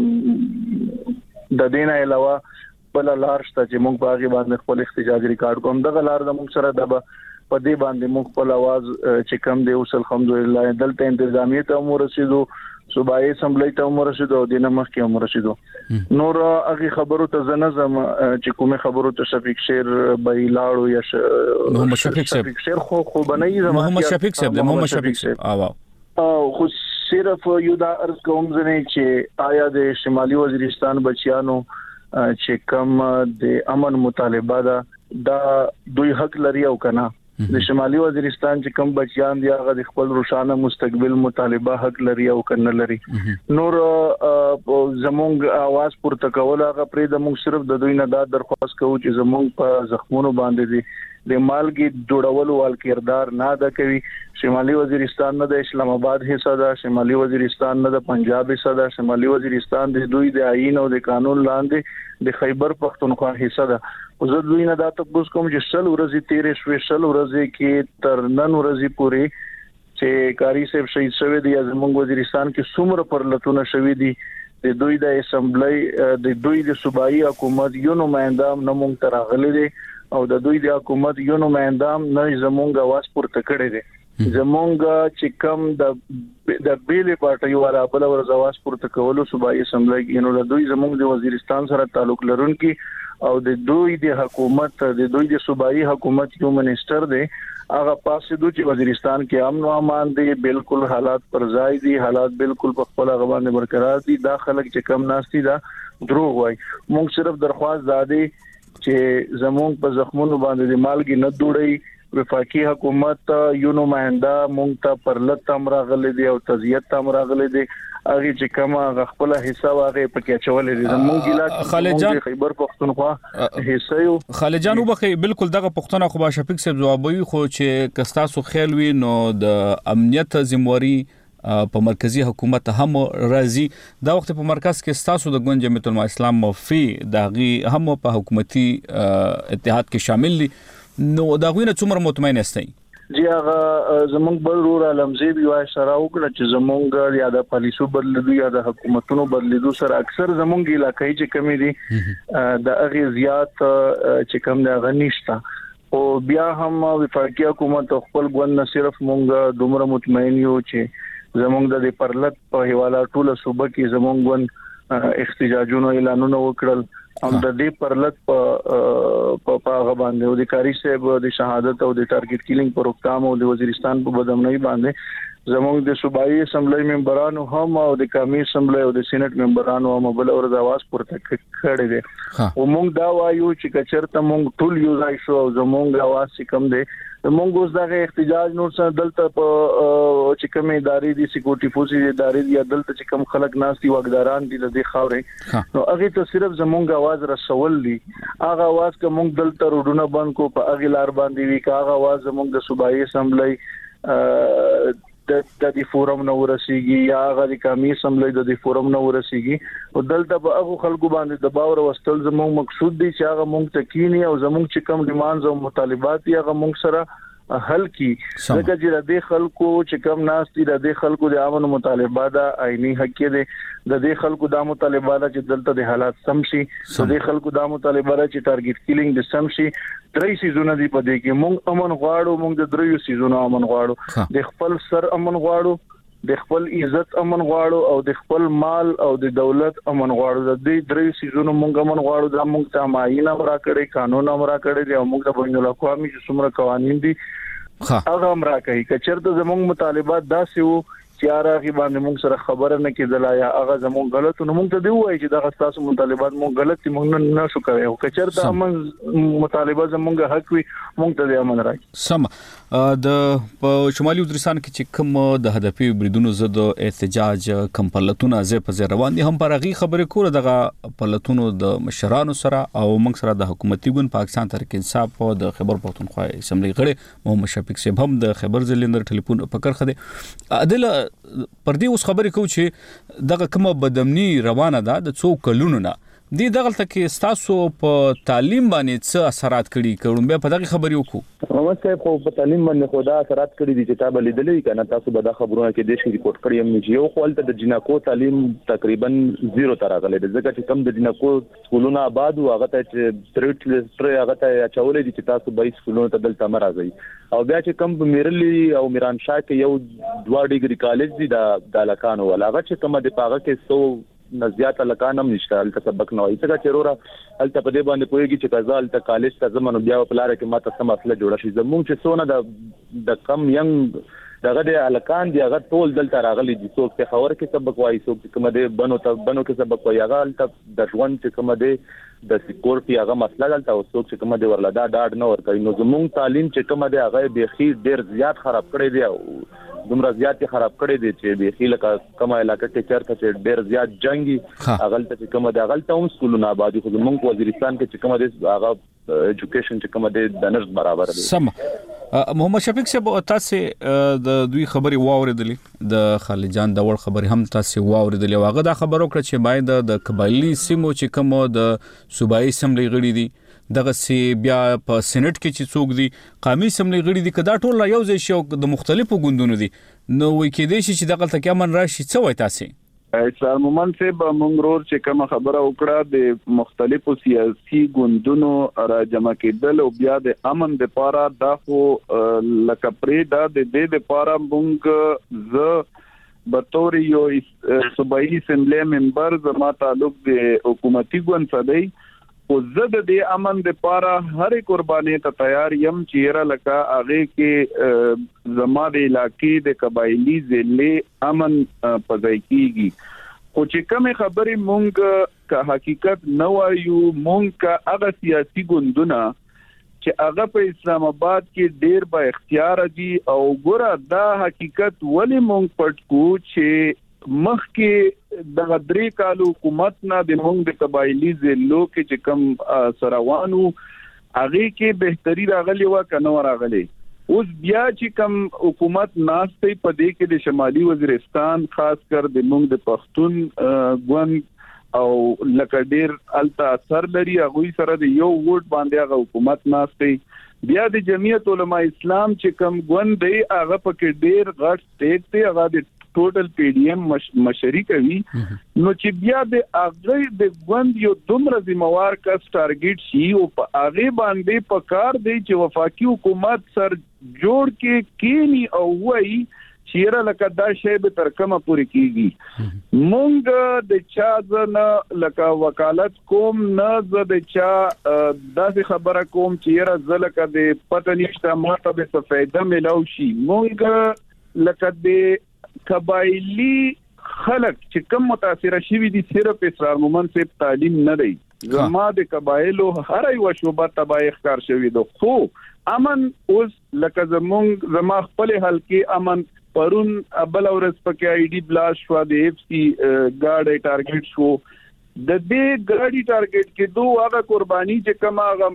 سره د دینه علاوه بل لار شته چې موږ باغی باندې خپل احتجاج ریکارډ کوم دغه لار د موږ سره د په دې باندې موږ خپل आवाज چې کم دی اوس الحمدلله دلته انتظامیه ته مو رسیدو صوبایي اسمبلی ته مو رسیدو دینه مخکې مو رسیدو نور هغه خبرو ته زنظم چې کومه خبرو ته شفیق شیر بایلاړو یا محمد شفیق شیر خو بنای زمانه محمد شفیق صاحب او خو صرف یو دا ارز کوم زنه چې آیا د شمالي وزیرستان بچیانو چې کم د امن مطالبه دا دوی حق لري او کنه د شمالي وزیرستان چې کوم بچیان دی هغه د خپل روشانه مستقبل مطالبه حق لري او کنه لري نور زمونږ आवाज پورته کول هغه پرې د موږ صرف د دوی نه دا درخواست کوو چې زمونږ په زخمونو باندې دي د مالګي جوړولو وال کردار نه دا کوي شمالي وزیرستان نه د اسلام آباد حصہ ده شمالي وزیرستان نه د پنجاب حصہ ده شمالي وزیرستان د دوی د آئین او د قانون لاندې د خیبر پختونخوا حصہ ده او زه دوی نه دا تاسو کوم چې شل ورځې 13 سپیشل ورځې کې تر نن ورځې پورې چې کاری صاحب شهید شوی دی زموږ وزیرستان کې څومره پرلطونه شوی دي د دوی د اسمبلی د دوی د صوبایي حکومت یو نمائنده نه مونږ تراغلي دي او د دوی د حکومت یو نمائنده نه زمونږ आवाज پورته کړی دي زمونږ چې کم د بیلې پارټي والا بل ور आवाज پورته کولو صوبایي اسمبلی کې نو د دوی زمونږ د وزیرستان سره تعلق لرونکي او د دوی د حکومت د دوی د صوبایي حکومت یو منیسټر دی هغه پاسې دوی چې وزیرستان کې امن او امان دي بالکل حالات پر ځای دي حالات بالکل په خپل غوانه برقرار دي دا خلک چې کم ناشتي دا دروغ وای موږ صرف درخواست دادي چې زمونږ په زخمونو باندې د مالګي نه دوړي وفاقي حکومت یو نمائنده مونږ ته پرلط امراغلي دي او تزیت امراغلي دي هغه چې کومه خپل حصہ واغې پکې چولې دي زمونږ ګلا خالجان خیبر پختونخوا حصہ یو خالجان وبخي بالکل دغه پختونه خو با شفیق صاحب جوابوي خو چې کستاسو خیل وي نو د امنیت ذمہواری په مرکزی حکومت هم راځي دا وخت په مرکز کې ستاسو د ګوند جمعیت العلماء اسلام مفي داغي هم په حکومتي اتحاد کې شامل دي نو داغوی نه څومره مطمئن استئ جی هغه زمونږ بل رور علمزی بي وای سره وکړه چې زمونږ یا د پالیسو بدلیدو یا د حکومتونو بدلیدو سره اکثر زمونږ علاقې چې کمی دي د اغه زیات چې کم د غنښت او بیا هم وفاقي حکومت خپل ګوند نه صرف مونږ دومره مطمئن یو چې زمونږ د پرلط په حواله ټول صوبه کې زمونږ ګوند احتجاجونو اعلانونه وکړل هم د دې پرلط په غبان دی او د کاری صاحب د شهادت او د ټارګټ کیلینګ پروګرام او د وزیرستان په بدامنۍ باندې زموږ د صوبایي اسمبلی ممبرانو هم او د قومي اسمبلی او د سېنات ممبرانو هم بل اور د आवाज پورته کړی دي او موږ دا وایو چې کچرته موږ ټول یو ځای شو او زموږ आवाज کم دی مونږ اوس دغه احتجاج نور څه دلته په چې کوم ادارې دي سکیورټي فورسز ادارې دي دلته چې کوم خلک ناشتي واګداران دي د خاورې نو هغه ته صرف زمونږ आवाज رسول دي هغه आवाज که مونږ دلته روډونه بند کو په هغه لار باندې وی کا هغه आवाज زمونږ د صوبایي اسمبلی د دې فورم نو ورسیږي یا هغه د قومي اسمبلی د دې فورم نو ورسیږي او دلته به هغه خلکو باندې دباو راوستل زموږ مقصود دي چې هغه مونږ تکینی او زموږ چې کوم ډیمانډز او مطالبات یې هغه مونږ سره حل کی ځکه چې د خلکو چې کوم ناشتي د خلکو د امن مطالبه دا عیني حق دی د دې خلکو د مطالبه چې دلته د حالات سم شي د دې خلکو د مطالبه چې ټارګټ کیلینګ د سم شي درې سيزونه دی په دې کې مونږ امن غواړو مونږ د درې سيزونه امن غواړو د خپل سر امن غواړو د خپل عزت امن غواړو او د خپل مال او د دولت امن غواړو د دې درې سيزونه مونږ امن غواړو دا مونږ ته ماینه امر کړی قانون امر کړی دی او مونږ د بین الاقوامي چې څومره قوانين دي هغه امر کوي کچرته زموږ مطالبات داسې وو چې هغه باندې موږ سره خبره نه کیدله یا هغه زموږ غلط نو موږ ته دی وایي چې دا تاسو مطالبات موږ غلط دي موږ نه شو کوي او کچرته امن مطالبه زموږ حق وي موږ ته امن راځي سم د شمالي وزیرستان کې چې کوم د هدفي بریدونو ضد احتجاج کم پلتونه زه په روان دي هم پرغي خبرې کوله دغه پلتونو د مشرانو سره او موږ سره د حکومتي ګوند پاکستان تحریک انصاف او د خیبر پختونخوا اسمبلی غړي محمد شفیق صاحب هم د خیبر ځلندر ټلیفون پکړ خده عدل پر دې اوس خبرې کوو چې دغه کومه بدامني روانه ده د څو کلونو نه دې دغلته کې تاسو په تعلیم باندې څه اثرات کړي کوم به په دغه خبرې وکړو محمد صاحب خو په تعلیم باندې خدا اثرات کړي دي چې تاسو لیدلې کنه تاسو به دا خبرونه کې د شي ریپورت کړی هم چې یو خپل د جنکو تعلیم تقریبا زیرو تر راغلی د ځکه چې کم د جنکو سکولونه آباد او هغه ته چې تر هغه ته چولې دي چې تاسو به سکولونو ته دلته مرাজি او بیا چې کم میرلی او میران شاه کې یو 2 ډیګري کالج دي د لکانو ولاغه چې کومه د پاغه کې 100 نزيات لکانم نشته الته سبق نه وایي څنګه چیرورا الته په دې باندې کویږي چې کزا الته کالج ته زمونږ بیا په لار کې ماته سم اصله جوړه شي زمونږ چې سونه د کم ینګ دغه د الکان دی هغه ټول دلته راغلي دي څوک ته خبر کې سبق وایي څوک کوم دې بنو کې سبق وایي هغه الته د ژوند چې کوم دې د سکیورټي هغه مسله دلته او څوک چې کوم دې ورلدا ډاډ نه ور کوي نو زمونږ تعلیم چې کوم دې هغه به خیر ډیر زیات خراب کړی دی او دومره زیات خراب کړی دي چې به خیله کومه علاقه کې چرته چې ډیر زیات جنگي اغلته چې کومه د اغلته هم سکولونه آبادی خو زمونږ وزیرستان کې چې کومه د هغه ایجوکیشن چې کومه د نرس برابر دي سم محمد شفیق صاحب تاسو د دوی خبري واوریدلې د خالد جان د ور خبري هم تاسو واوریدلې واغه دا خبرو کړ چې باید د قبایلی سیمو چې کوم د صوبایي اسمبلی غړي دي دغه سی بیا په سېنات کې چې څوک دي قومي اسمبلی غړي دي کدا ټول یو ځای شو د مختلفو ګوندونو دي نو وای کېدې چې دغه تل کې امن راشي څه وای تاسو اسلام مومن صاحب مونږ چې کوم خبره وکړه د مختلفو سیاسي ګوندونو را جمع کېدل او بیا د امن د پاره دا خو لکه پرې دا د دې د پاره مونږ ز بطور یو صوبایي اسمبلی ممبر زما تعلق د حکومتي ګوند سره او زه د امن د پاره هر قرباني ته تیار یم چې را لکه هغه کې زما د علاقې د قبایلی ضلع امن پځای کیږي خو چې کوم خبرې مونږ که حقیقت نه وایو مونږ که هغه سیاسي ګوندونه چې هغه په اسلام آباد کې ډیر با اختیار دي او ګوره دا حقیقت ولې مونږ پټکو چې مخکې د غدري کالو حکومت نه د مونږ د قبایلی ضلعو کې چې کم سروانو هغه کې بهتري راغلی و کنه راغلی اوس بیا چې کم حکومت ناشته په دې کې د شمالي وزیرستان خاص کر د مونږ د پښتون ګوند او لکه ډیر الته اثر لري هغه سره د یو ووټ باندې هغه حکومت ناشته بیا د جمعیت علماء اسلام چې کم ګوند دی هغه پکې ډیر غټ سټیټ دی هغه د ټوټل پی ډی ایم مشري کوي نو چې بیا د هغه د ګوند یو دومره ذمہوار کس ټارګټ شي او په هغه باندې په کار دی چې وفاقي حکومت سر جوړ کې کینی او وایي چیرې لکه دا شی به تر کومه پورې کیږي مونږ د چا نه لکه وکالت کوم نه ز د چا داسې خبره کوم چیرې زلکه د پته نشته ماته به څه فائدہ ملو شي مونږ لکه د قبایلی خلک چې کوم متاثر شوي دي صرف اسرار مومن صاحب تعلیم نه دی زما د قبایلو هر یو شوبه تبای ښکار شوی دو خو امن اوس لکه زما خپل حلقې امن پرون بل ورځ پکې آی ډي بلاست شو د اف سی ګاډي ټارګټ شو د دې ګاډي ټارګټ کې دوه هغه قرباني چې کوم هغه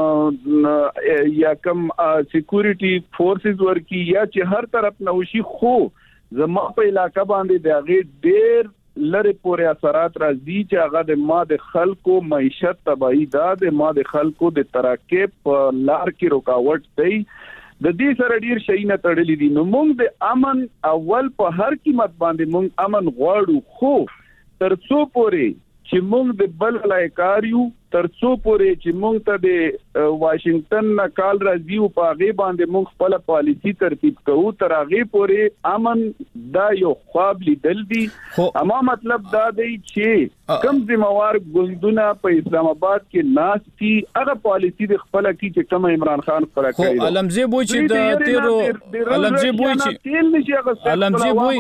یا کوم سکیورټي فورسز ورکی یا چې هر طرف نوشي خو زما په علاقہ باندې د هغه ډېر لره پورې اثرات راځي چې هغه د ما د خلکو معیشت تباہی ده د ما د خلکو د ترقې په لار کې رکاوټ دی د دې سره ډیر شي نه تړلې دي نو موږ د امن اول په هر قیمت باندې موږ امن غواړو خو ترڅو پورې چې موږ د بل لایکاریو ترڅو پورې چې موږ ته د واشنگټن نه کال راځي او په هغه باندې موږ خپل پالیسی ترتیب کوو تر هغه پورې امن دا یو خواب لیدل دي اما مطلب دا دی چې کم ذمہوار ګوندونه په اسلام آباد کې ناشتي هغه پالیسی د خپل کې چې کوم عمران خان خبره کړی خو علمزی بوي چې د تیرو علمزی بوي چې علمزی بوي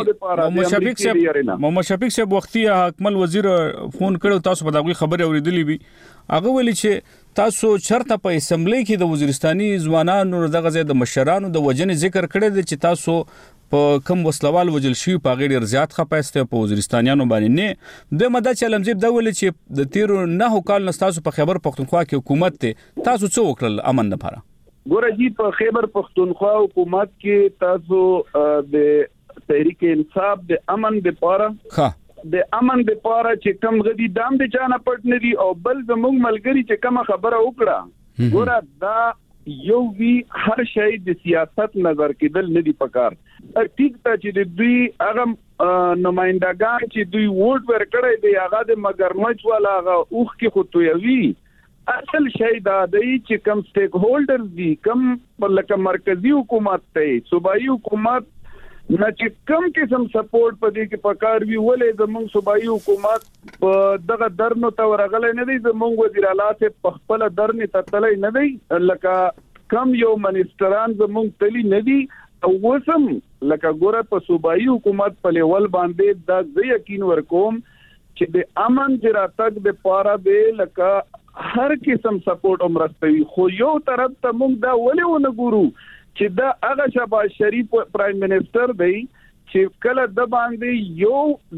محمد شفیق صاحب وختي حکمل وزیر فون کړو تاسو په دغه خبره اوریدلې وي هغه ویلي چې تاسو چرته په اسمبلی کې د وزیرستاني ځوانانو دغه ځای د مشرانو د وجنې ذکر کړی دی چې تاسو په کم وسلوال وجل شي په غیر زیات خپاسته په وزیرستانیانو باندې نه د مده چې علمزیب دا ویلي چې د تیرو نه کال نه تاسو په خیبر پختونخوا کې حکومت ته تاسو څه وکړل امن لپاره ګوره جی په خیبر پختونخوا حکومت کې تاسو د تحریک انصاف د امن لپاره د امن د پاره چې کم غدي دام د چانه پټ نه دي او بل زموږ ملګری چې کوم خبره وکړه ګوره دا یو وی هر شی د سیاست نظر کېدل نه دي پکار ټیک ته چې دوی هغه نمائندګان چې دوی ووټ ورکړي دی هغه د مگرمچ والا هغه اوخ کې خطوي اصل شی دا دی چې کم سټیک هولډرز دي کم لکه مرکزی حکومت ته صوبایي حکومت نه چې کم قسم سپورټ پدې کې پکار وی ولې زموږ صوبایي حکومت په دغه درنو ته ورغلې نه دي زموږ وزیر اعلی ته په خپل درنې تتلې نه دي لکه کم یو منیسټران زموږ تلی نه دي او وسم لکه ګوره په صوبایي حکومت په لیول باندې دا زه یقین ورکوم چې د امن جراتګ د پاره به لکه هر قسم سپورټ امرستوي خو یو طرف ته موږ دا ولې ونه ګورو چې دا هغه شهباز شریف پرایم منسٹر دی چې کله د باندې یو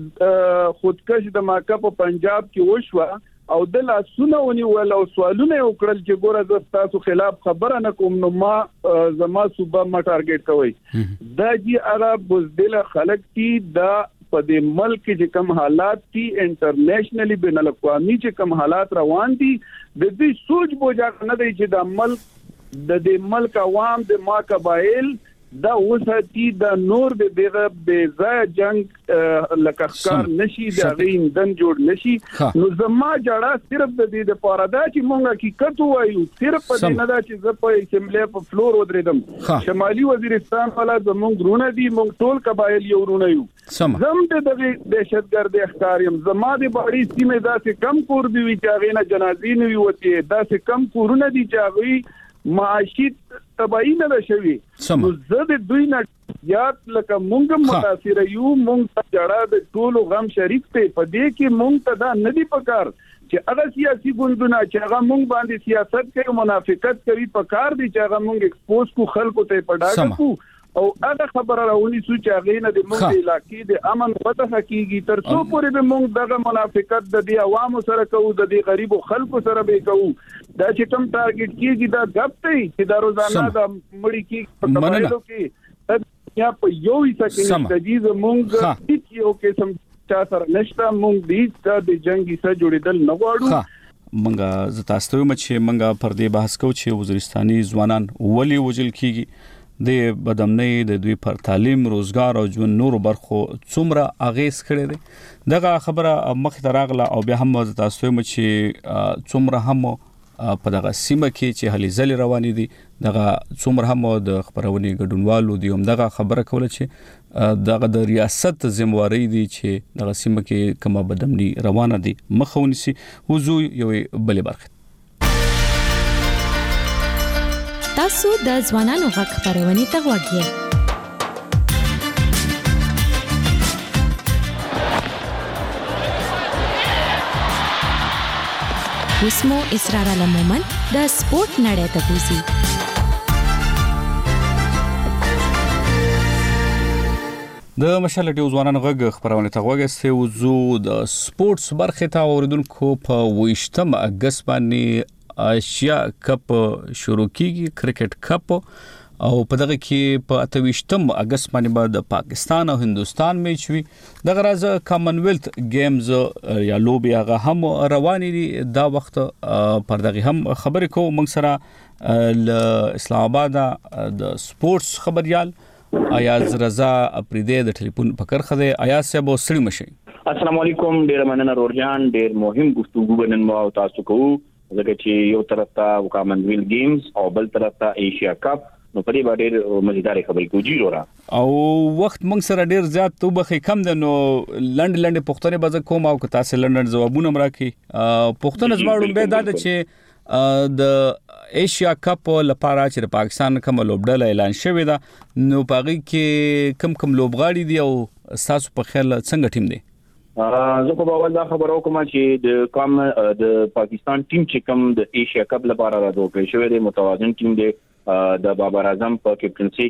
خودکش دماکه په پنجاب کې وشوه او د لاسونه ونیول او سوالونه وکړل چې ګوره زه تاسو خلاف خبره نه کوم نو ما زما صوبه ما ټارګټ کوي دا جی هغه بوزدل خلک دي دا په دې ملک کې کوم حالات دي انټرنیشنلی بین الاقوامي چې کوم حالات روان دي د دې سوچ بوجا نه دی چې د ملک د دې ملک عوام د ما قبایل دا وساتي د نور د دغه بې ځای جنگ لکهکار نشي د غین دن جوړ نشي نو زما جړه صرف د دې لپاره دا چې مونږ حقیقت وایو صرف په دې نه دا چې زه په اسمبلی په فلور ودرېدم شمالي وزیرستان والا زموږ درونه دي مونږ ټول قبایل یو ورونه یو زم د دغه دهشتګرد احکاریم زما د باړي سیمه داسې کم کور دی چې هغه نه جنازې نه وي وته داسې کم کورونه دي چې هغه معاشي تباہی نه شوي نو زه د دوی نه یاد لکه مونږ متاثر یو مونږ جړه د ټول غم شریک ته پدې کې مونږ ته دا ندی پکار چې هغه سیاسي ګوندونه چې هغه مونږ باندې سیاست کوي منافقت کوي پکار دي چې هغه مونږ ایکسپوز کو خلکو ته پډاګه کو او هغه خبره راونی سو چې هغه نه د مونږ علاقې د امن وته حقيقي تر څو پورې به مونږ دغه منافقت د دې عوامو سره کوو د دې غریبو خلکو سره به کوو دا چې کوم ټارګټ کیږي دا غپته چې دا روزانه د مړی کې په کمایلو کې یا په یو حصہ کې تجهیز مونږ هیڅ یو قسم چا سره نشته مونږ دې د جنگي سره جوړیدل نه غواړو منګه زتاستوي چې منګه پر دې بحث کو چې وزیرستاني ځوانان ولي وجل کیږي د بدمنۍ د دوی پر تعلیم روزګار او ژوند نور برخو څومره اغیز کړي دي دغه خبره مخ ته راغله او بیا هم زتاستوي چې څومره هم په دغه سیمه کې چې هلي ځلې روانې دي دغه څومره هم د خبرونې ګډونوالو دی هم دغه خبره کوله چې دغه د ریاست ذمہواری دي چې دغه سیمه کې کومه بدمنۍ روانه دي مخاوني سي وضو یو بلې برخه تاسو د ځوانانو غږ خبرونه ته وګورئ وسمو اسرار علمومن د سپورت نړۍ ته پوسی د مشال ډیو ځوانان غږ خبرونه ته غوږی وزو د سپورتس برخه ته اوریدونکو په 28 اگست باندې ایشیا کپ شروع کیږي کرکټ کپ او په دغه کې په 28 اگست باندې به د پاکستان او هندستان میچ وي د غراز کامن ویلث گیمز یا لوبي هغه هم رواني دي دا وخت پر دغه هم خبرې کوم موږ سره ل اسلام آباد د سپورتس خبريال ایاز رضا اپریده د ټلیفون پکر خده ایاز صاحب وسړي مشي السلام علیکم ډیر مننه رورجان ډیر مهم گفتگو بنن مو تاسو کوو ځکه چې یو طرف ته کامن ویلث گیمز او بل طرف ته ایشیا کپ نو په دې باندې مزیدار خبرې کوي جوړه او وخت موږ سره ډیر زیات توبه کم ده نو لند پښتنه بز کوم او تاسو لند جوابونه مرکي پښتنه زماړو به دا چې د ایشیا کپ لپاره چې د پاکستان کوم لوبډله اعلان شوې ده نو پاغي کې کم لوبغاړي دي او تاسو په خیال څنګه ټیم دی زه په اول دا خبرو کوم چې د پاکستان ټیم چې کوم د ایشیا کپ لپاره راځي شوې ده متوازن ټیم دی د بابر اعظم په کیپټنسي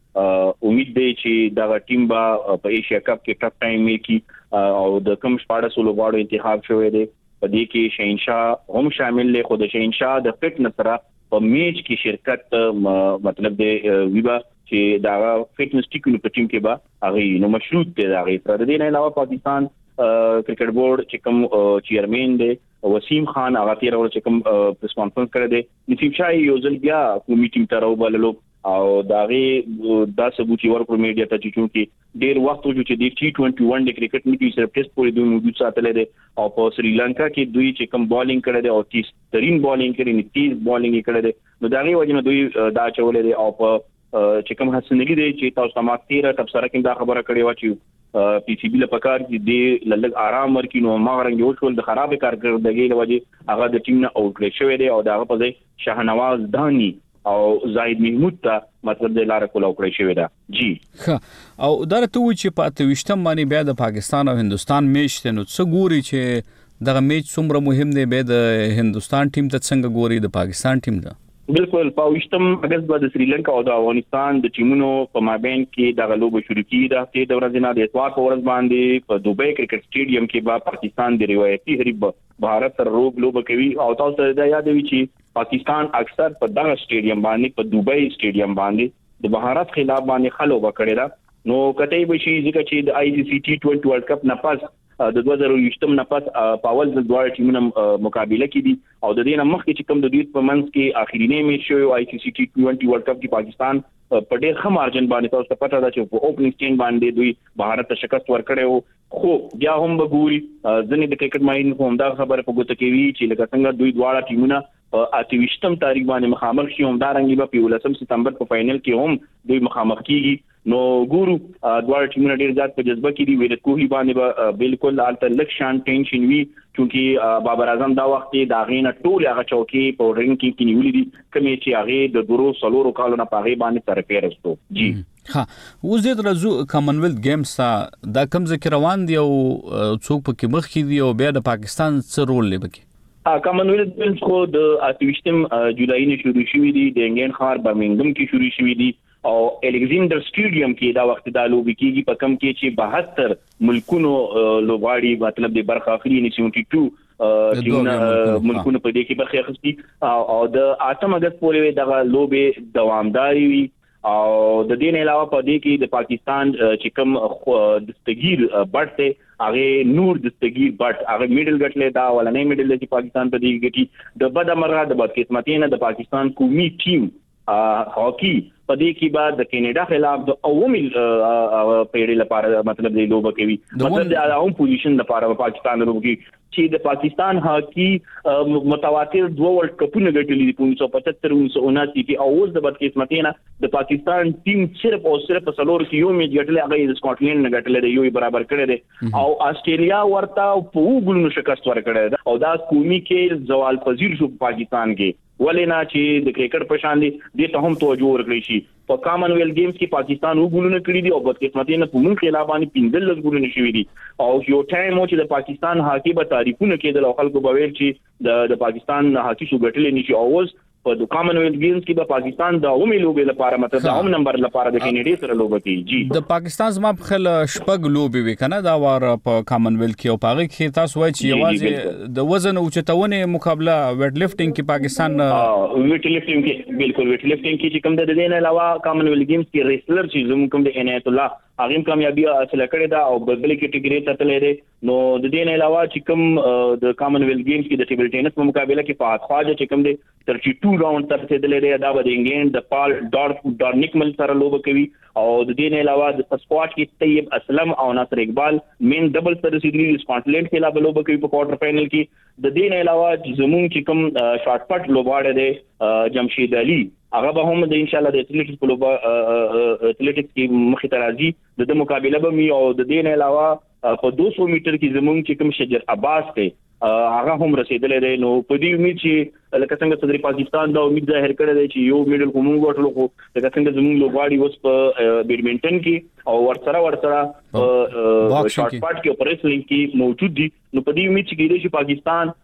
کې امید دی چې دا ټیم په ایشیا کپ کې ټاپ ټایم وکړي او د کوم 14 لوبغاړو انتخاب شوې ده په دې کې شهنشاه هم شامل له خود شهنشاه د فټنس سره په میچ کې شرکت مطلب دی ویبا چې دا فټنس ټیکونو په ټیم کې به هغه نو مشروط دی دا غي تر دې نه علاوه پاکستان کرکټ بورډ چې کوم چیرمن دی وسیم خان هغه تیر ور چې کوم پریس کانفرنس کړی دی نصیب شاه یو ځل بیا کومې ټیم ته راوبللو او داغه دا ثبوت ورکړ میډیا ته چې ډیر وخت وجو چې د T21 د کرکټ میټي سره ټیسټ پورې دوی موجود ساتل دي او په سریلانکا کې دوی چې کوم بالینګ کړی دی او 30 ترين بالینګ کړی نه 30 بالینګ کړی دی نو داغه وجه دوی دا چولې دي او په چې کوم حسن علي دی چې تاسو ما 13 تبصره کې دا خبره کړې و چې پی سی بی لپاره کې دی لږ آرام ورکې نو ما غرنګ یو ټول د خراب کارکردګۍ لوجه هغه د ټیم نه اوټ کړی شوی دی او دا په ځای شاهنواز دانی او زاید محمود ته مطلب د لار کول او کړی شوی دا جی او درته و چې په 28 باندې بیا د پاکستان او هندستان میچ ته نو څه ګوري چې دغه میچ څومره مهم دی به د هندستان ټیم ته څنګه ګوري د پاکستان ټیم ته بالکل په 28 اگست باندې سریلانکا او د افغانستان د ټیمونو په مابین کې د غلوب شروع کیږي د هفته د ورځې نه د اتوار په ورځ باندې په دوبۍ کرکټ سټیډیم کې با پاکستان د روایتي حریف بھارت سره لوب کوي او تاسو ته یاد وي چې پاکستان اکثر په دغه سټیډیم باندې په دوبۍ سټیډیم باندې د بھارت خلاف باندې خلو وکړي دا نو کته به شي ځکه چې د آی سی سی T20 ورلد کپ نه پس د 2020 نه پس پاول د دوه ټیمونو مقابله کې دي او د دې نه مخکې چې کوم د دوی په منځ کې اخرینی میچ شو آی سی سی T20 ورلد کپ کې پاکستان په ډېر ښه مارجن باندې تاسو ته پته ده چې په اوپننګ سټینډ باندې دوی بھارت ته شکست ورکړیو خو بیا هم بګوري ځنې د کرکټ ماین کوم دا خبره په ګوته کوي چې لکه څنګه دوی دواړه ټیمونه په 28 تاریخ باندې مخامخ شي هم دا رنګي په 19 سپتمبر په فائنل کې هم دوی مخامخ کیږي نو ګورو دواړه ټیمونه ډیر زیات په جذبه کې دي ویرات کوهلی باندې بالکل الته لکشان ټینشن وی چې بابر اعظم دا وخت دا غینه ټول هغه چوکي په رنګ کې نیولې دي کمې چې هغه د درو سلورو کالونو په هغه باندې تر پیرستو جی ها اوس د رازو کامن ویلث گیمز دا کوم ذکر روان دی او څوک پکې مخ کې دی او بیا د پاکستان څه رول لري کامن ویلث گیمز خو د 28 جولای نه شروع شوې دي د انګلند ښار برمنګم کې شروع شوې دي او الکساندر سټیډیم کې دا وخت د لوبي کېږي په کم کې چې 72 ملکونو لوبغاړي مطلب د برخه اخلي نه 72 چې ملکونو په دې کې برخه اخلي او د 8 اگست پورې دا لوبي دوامداري وي او د دې نه علاوه په دې کې د پاکستان چې کوم دستگیر بټ هغه نور دستگیر بټ هغه میډل ګټلې دا ولنې میډل چې پاکستان په دې کې د بد امره د بد قسمتۍ نه د پاکستان قومي ټیم هاکی په دې کې بعد د کینیډا خلاف د اومي پیړې لپاره مطلب دی لوبه کوي مطلب د اوم پوزیشن لپاره پاکستان لوبي چې د پاکستان هاکی متواتر دوه ورلد کپونه ګټلې دي 1975 1979 کې او اوس د بدقسمتۍ نه د پاکستان ټیم صرف او صرف په سلور کې یو میچ ګټلې هغه د سکاټلند نه ګټلې دی یو برابر کړی دی او استرالیا ورته په وګړو شکست ورکړی دی او دا قومي کې زوال پذیر شو پاکستان کې ولنا چې د کرکټ په شان دي د ته هم توجه ورکړي شي په کامن ویلث گیمز کې پاکستان وګړو کړی دي او بدقسمتۍ نه په مونږ خلاف باندې 15 وګړو شوي دي او یو ټایم چې د پاکستان هاکی به تعریفونه کېدل او خلکو به ویل چې د پاکستان هاکی شو ګټلې نشي او اوس په د کامن ویلث گیمز کې به پاکستان د اومې لوبې لپاره مطلب د اوم نمبر لپاره د کینیډي سره لوبه کوي. جی د پاکستان زما په خل شپږ لوبې وکنه دا وار په کامن ویلث کې او پاغه کې تاسو وایي چې یوازې د وزن اوچتونه مقابله ویټ لفټینګ کې پاکستان ویټ لفټینګ کې بالکل ویټ لفټینګ کې چې کوم د دې نه علاوه کامن ویلث گیمز کې ریسلر چې زموږ کوم د عنایت الله هغه کامیابی حاصل کړې ده او بل کیټګری ته تللی دی. نو د دې نه علاوه چې کوم د کامن ویلث گیمز کې د ټیبل ټینس په مقابله کې فهد خواجه چې کوم دی 32 راوند تر رسیدلی دی دا به د انګلند د پال ډارنیک مل سره لوبه کوي او د دې نه علاوه د سکواش کې طیب اسلم او ناصر اقبال مین ډبل سره رسیدلی سکاټلند کې لا لوبه کوي په کوارټر فائنل کې. د دې نه علاوه زموږ چې کوم شارټ پټ لوباړه دی جمشید علي هغه به هم د ان شاء الله د اتلیټکس په لوبه اتلیټکس کې مخې ته راځي د مقابله به می او د دې نه علاوه په 200 میټر کې زموږ چې کوم شجر عباس ته هغه هم رسیدلې دی. نو په دې امید چې لکه څنګه صدر پاکستان دا امید ظاهر کړی دی چې یو میډل کوم غوټلو خو لکه څنګه زموږ لوبغاړي اوس په بیډمنټن کې او ورسره شارټ پټ کې او پریسلینګ کې موجود دي. نو په دې امید چې کېږي چې پاکستان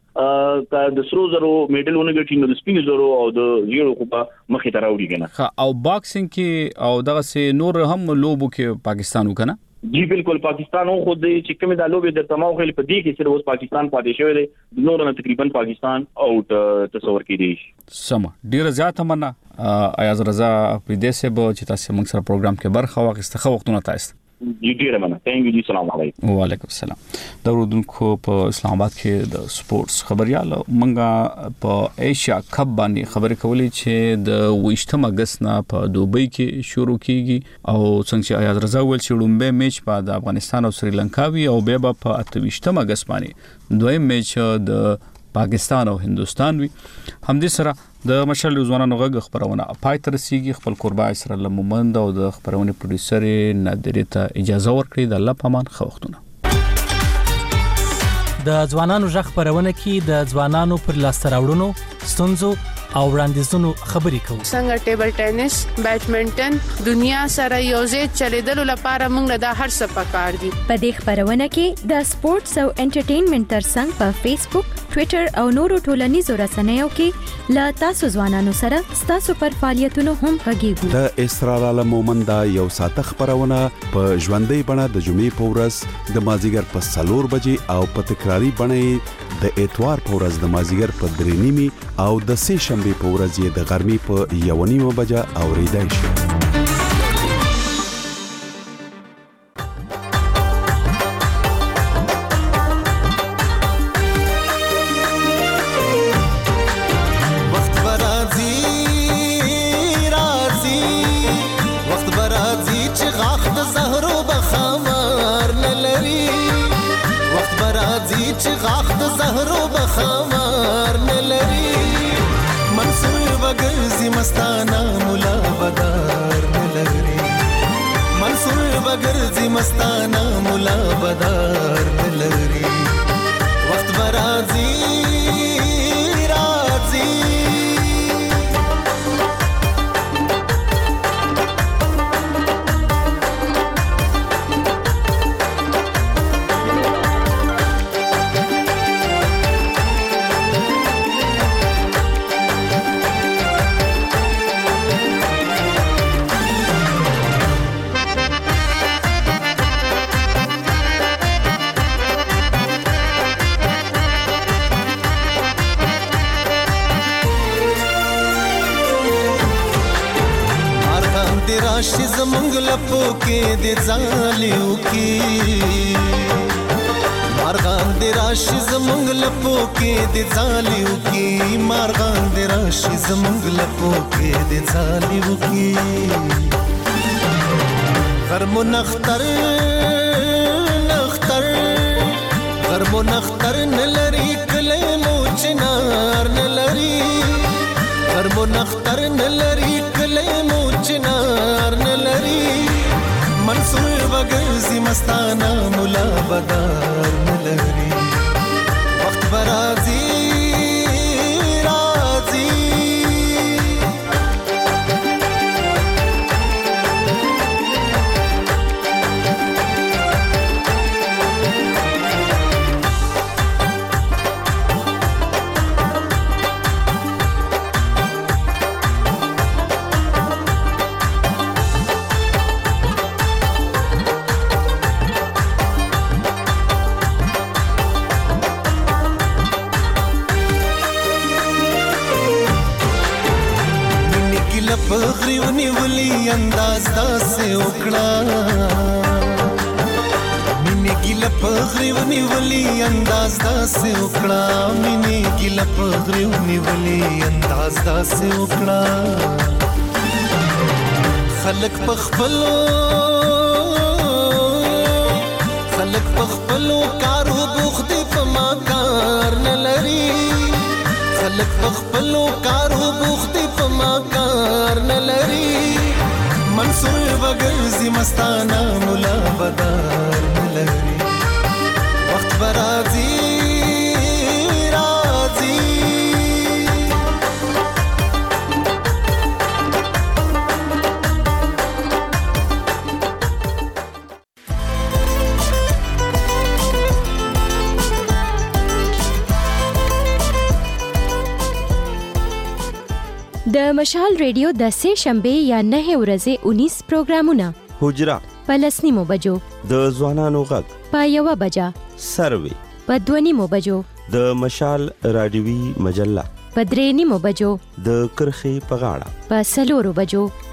د سرو زرو میډلونه ګټي نو د سپینو زرو او د زیرو خو په مخې ته راوړي کنه. او باکسینګ کې او دغه سه نور هم لوبو کې پاکستان وکنه. جی بالکل پاکستان خو د چې کومه د لوبې د تمام خل په دې کې صرف اوس پاکستان پاتې شوی دی نور نه تقریبا پاکستان اوټ تصور کړي. سم ډیر زیات مننه ایاز رضا په دې سه به چې تاسو موږ سره پروګرام کې برخه واخیسته خو وختونه تاسو جی ډیر مننه. ثانک یو جی السلام علیکم. وعلیکم السلام. درودونکو په اسلام آباد کې د سپورتس خبريال منګه په ایشیا کپ باندې خبرې کولې چې د 28 اگست نه په دوبۍ کې شروع کیږي او څنګه چې ایاز رضا ول چې لومبه میچ په د افغانستان او سریلانکا وی او به په 28 اگست باندې دویم میچ د پاکستان او هندستان وی. همدې سره د مشال ځوانانو غږ خبرونه پای تر رسیدي. خپل قربای سره لمومند او د خبرونه پروډوسر نادری ته اجازه ورکړي. د الله پامان خو وختونه د ځوانانو ځخ خبرونه کې د ځوانانو پر لاسته راوړنو ستونزو او وړاندیزونو خبرې کوو. څنګه ټیبل ټینس بیډمنټن دنیا سره یوځای چلیدلو لپاره موږ له هر څه پکار دي. په دې خبرونه کې د سپورتس او انټرټینمنټ ترڅنګ په فیسبوک، ټوئیټر او نورو ټولنیزو رسنیو کې لا تاسو ځوانانو سره تاسو پر فعالیتونو هم غږیږو. د اسرار عالم مومند یو ساعت خبرونه په ژوندۍ بڼه د جمعې په ورځ د مازیګر په 4 بجې او په تکراری بڼه د اتوار په ورځ د مازیګر په 3:30 او د سه شنبه په ورځ د غرمې په 1:30 بجې اوریدای شي. مستانه مولا بدار نلري منصور بغرزي مستانه مولا بدار نلري وخت برازي رازي راشي زمونږ لپو کې د ځالیو کې مارغان د راشي زمونږ لپو کې د ځالیو کې مارغان د راشي زمونږ لپو کې د ځالیو کې غرمو نختر نختر غرمو نختر نلري کله مو چنار نلري غرمو نختر نلري کله مو چنار نلري منصور وګرځي مستانه مولا بدار نلري وخت برازي رازي انداز داسې وکړه مینې ګیله په غریو نیولې انداز داسې وکړه مینې ګیله په غریو نیولې انداز داسې وکړه خلک په خپلو کارو بوخت دي په ما کار نه لري خلک په خپلو کارو بوخت دي په ما کار نه لري منصور وګرځي مستانه مولا بدار نه لري وخت برازي د مشال ریډیو د سه شنبه یا 9 ورځې 19 پروګرامونه حجرا پلسنیمو بجو د ځوانانو غږ په 1 بجا سروي په 2 بجو د مشال رادیوي مجله په 3 بجو د کرخي په غاړه په 4 بجو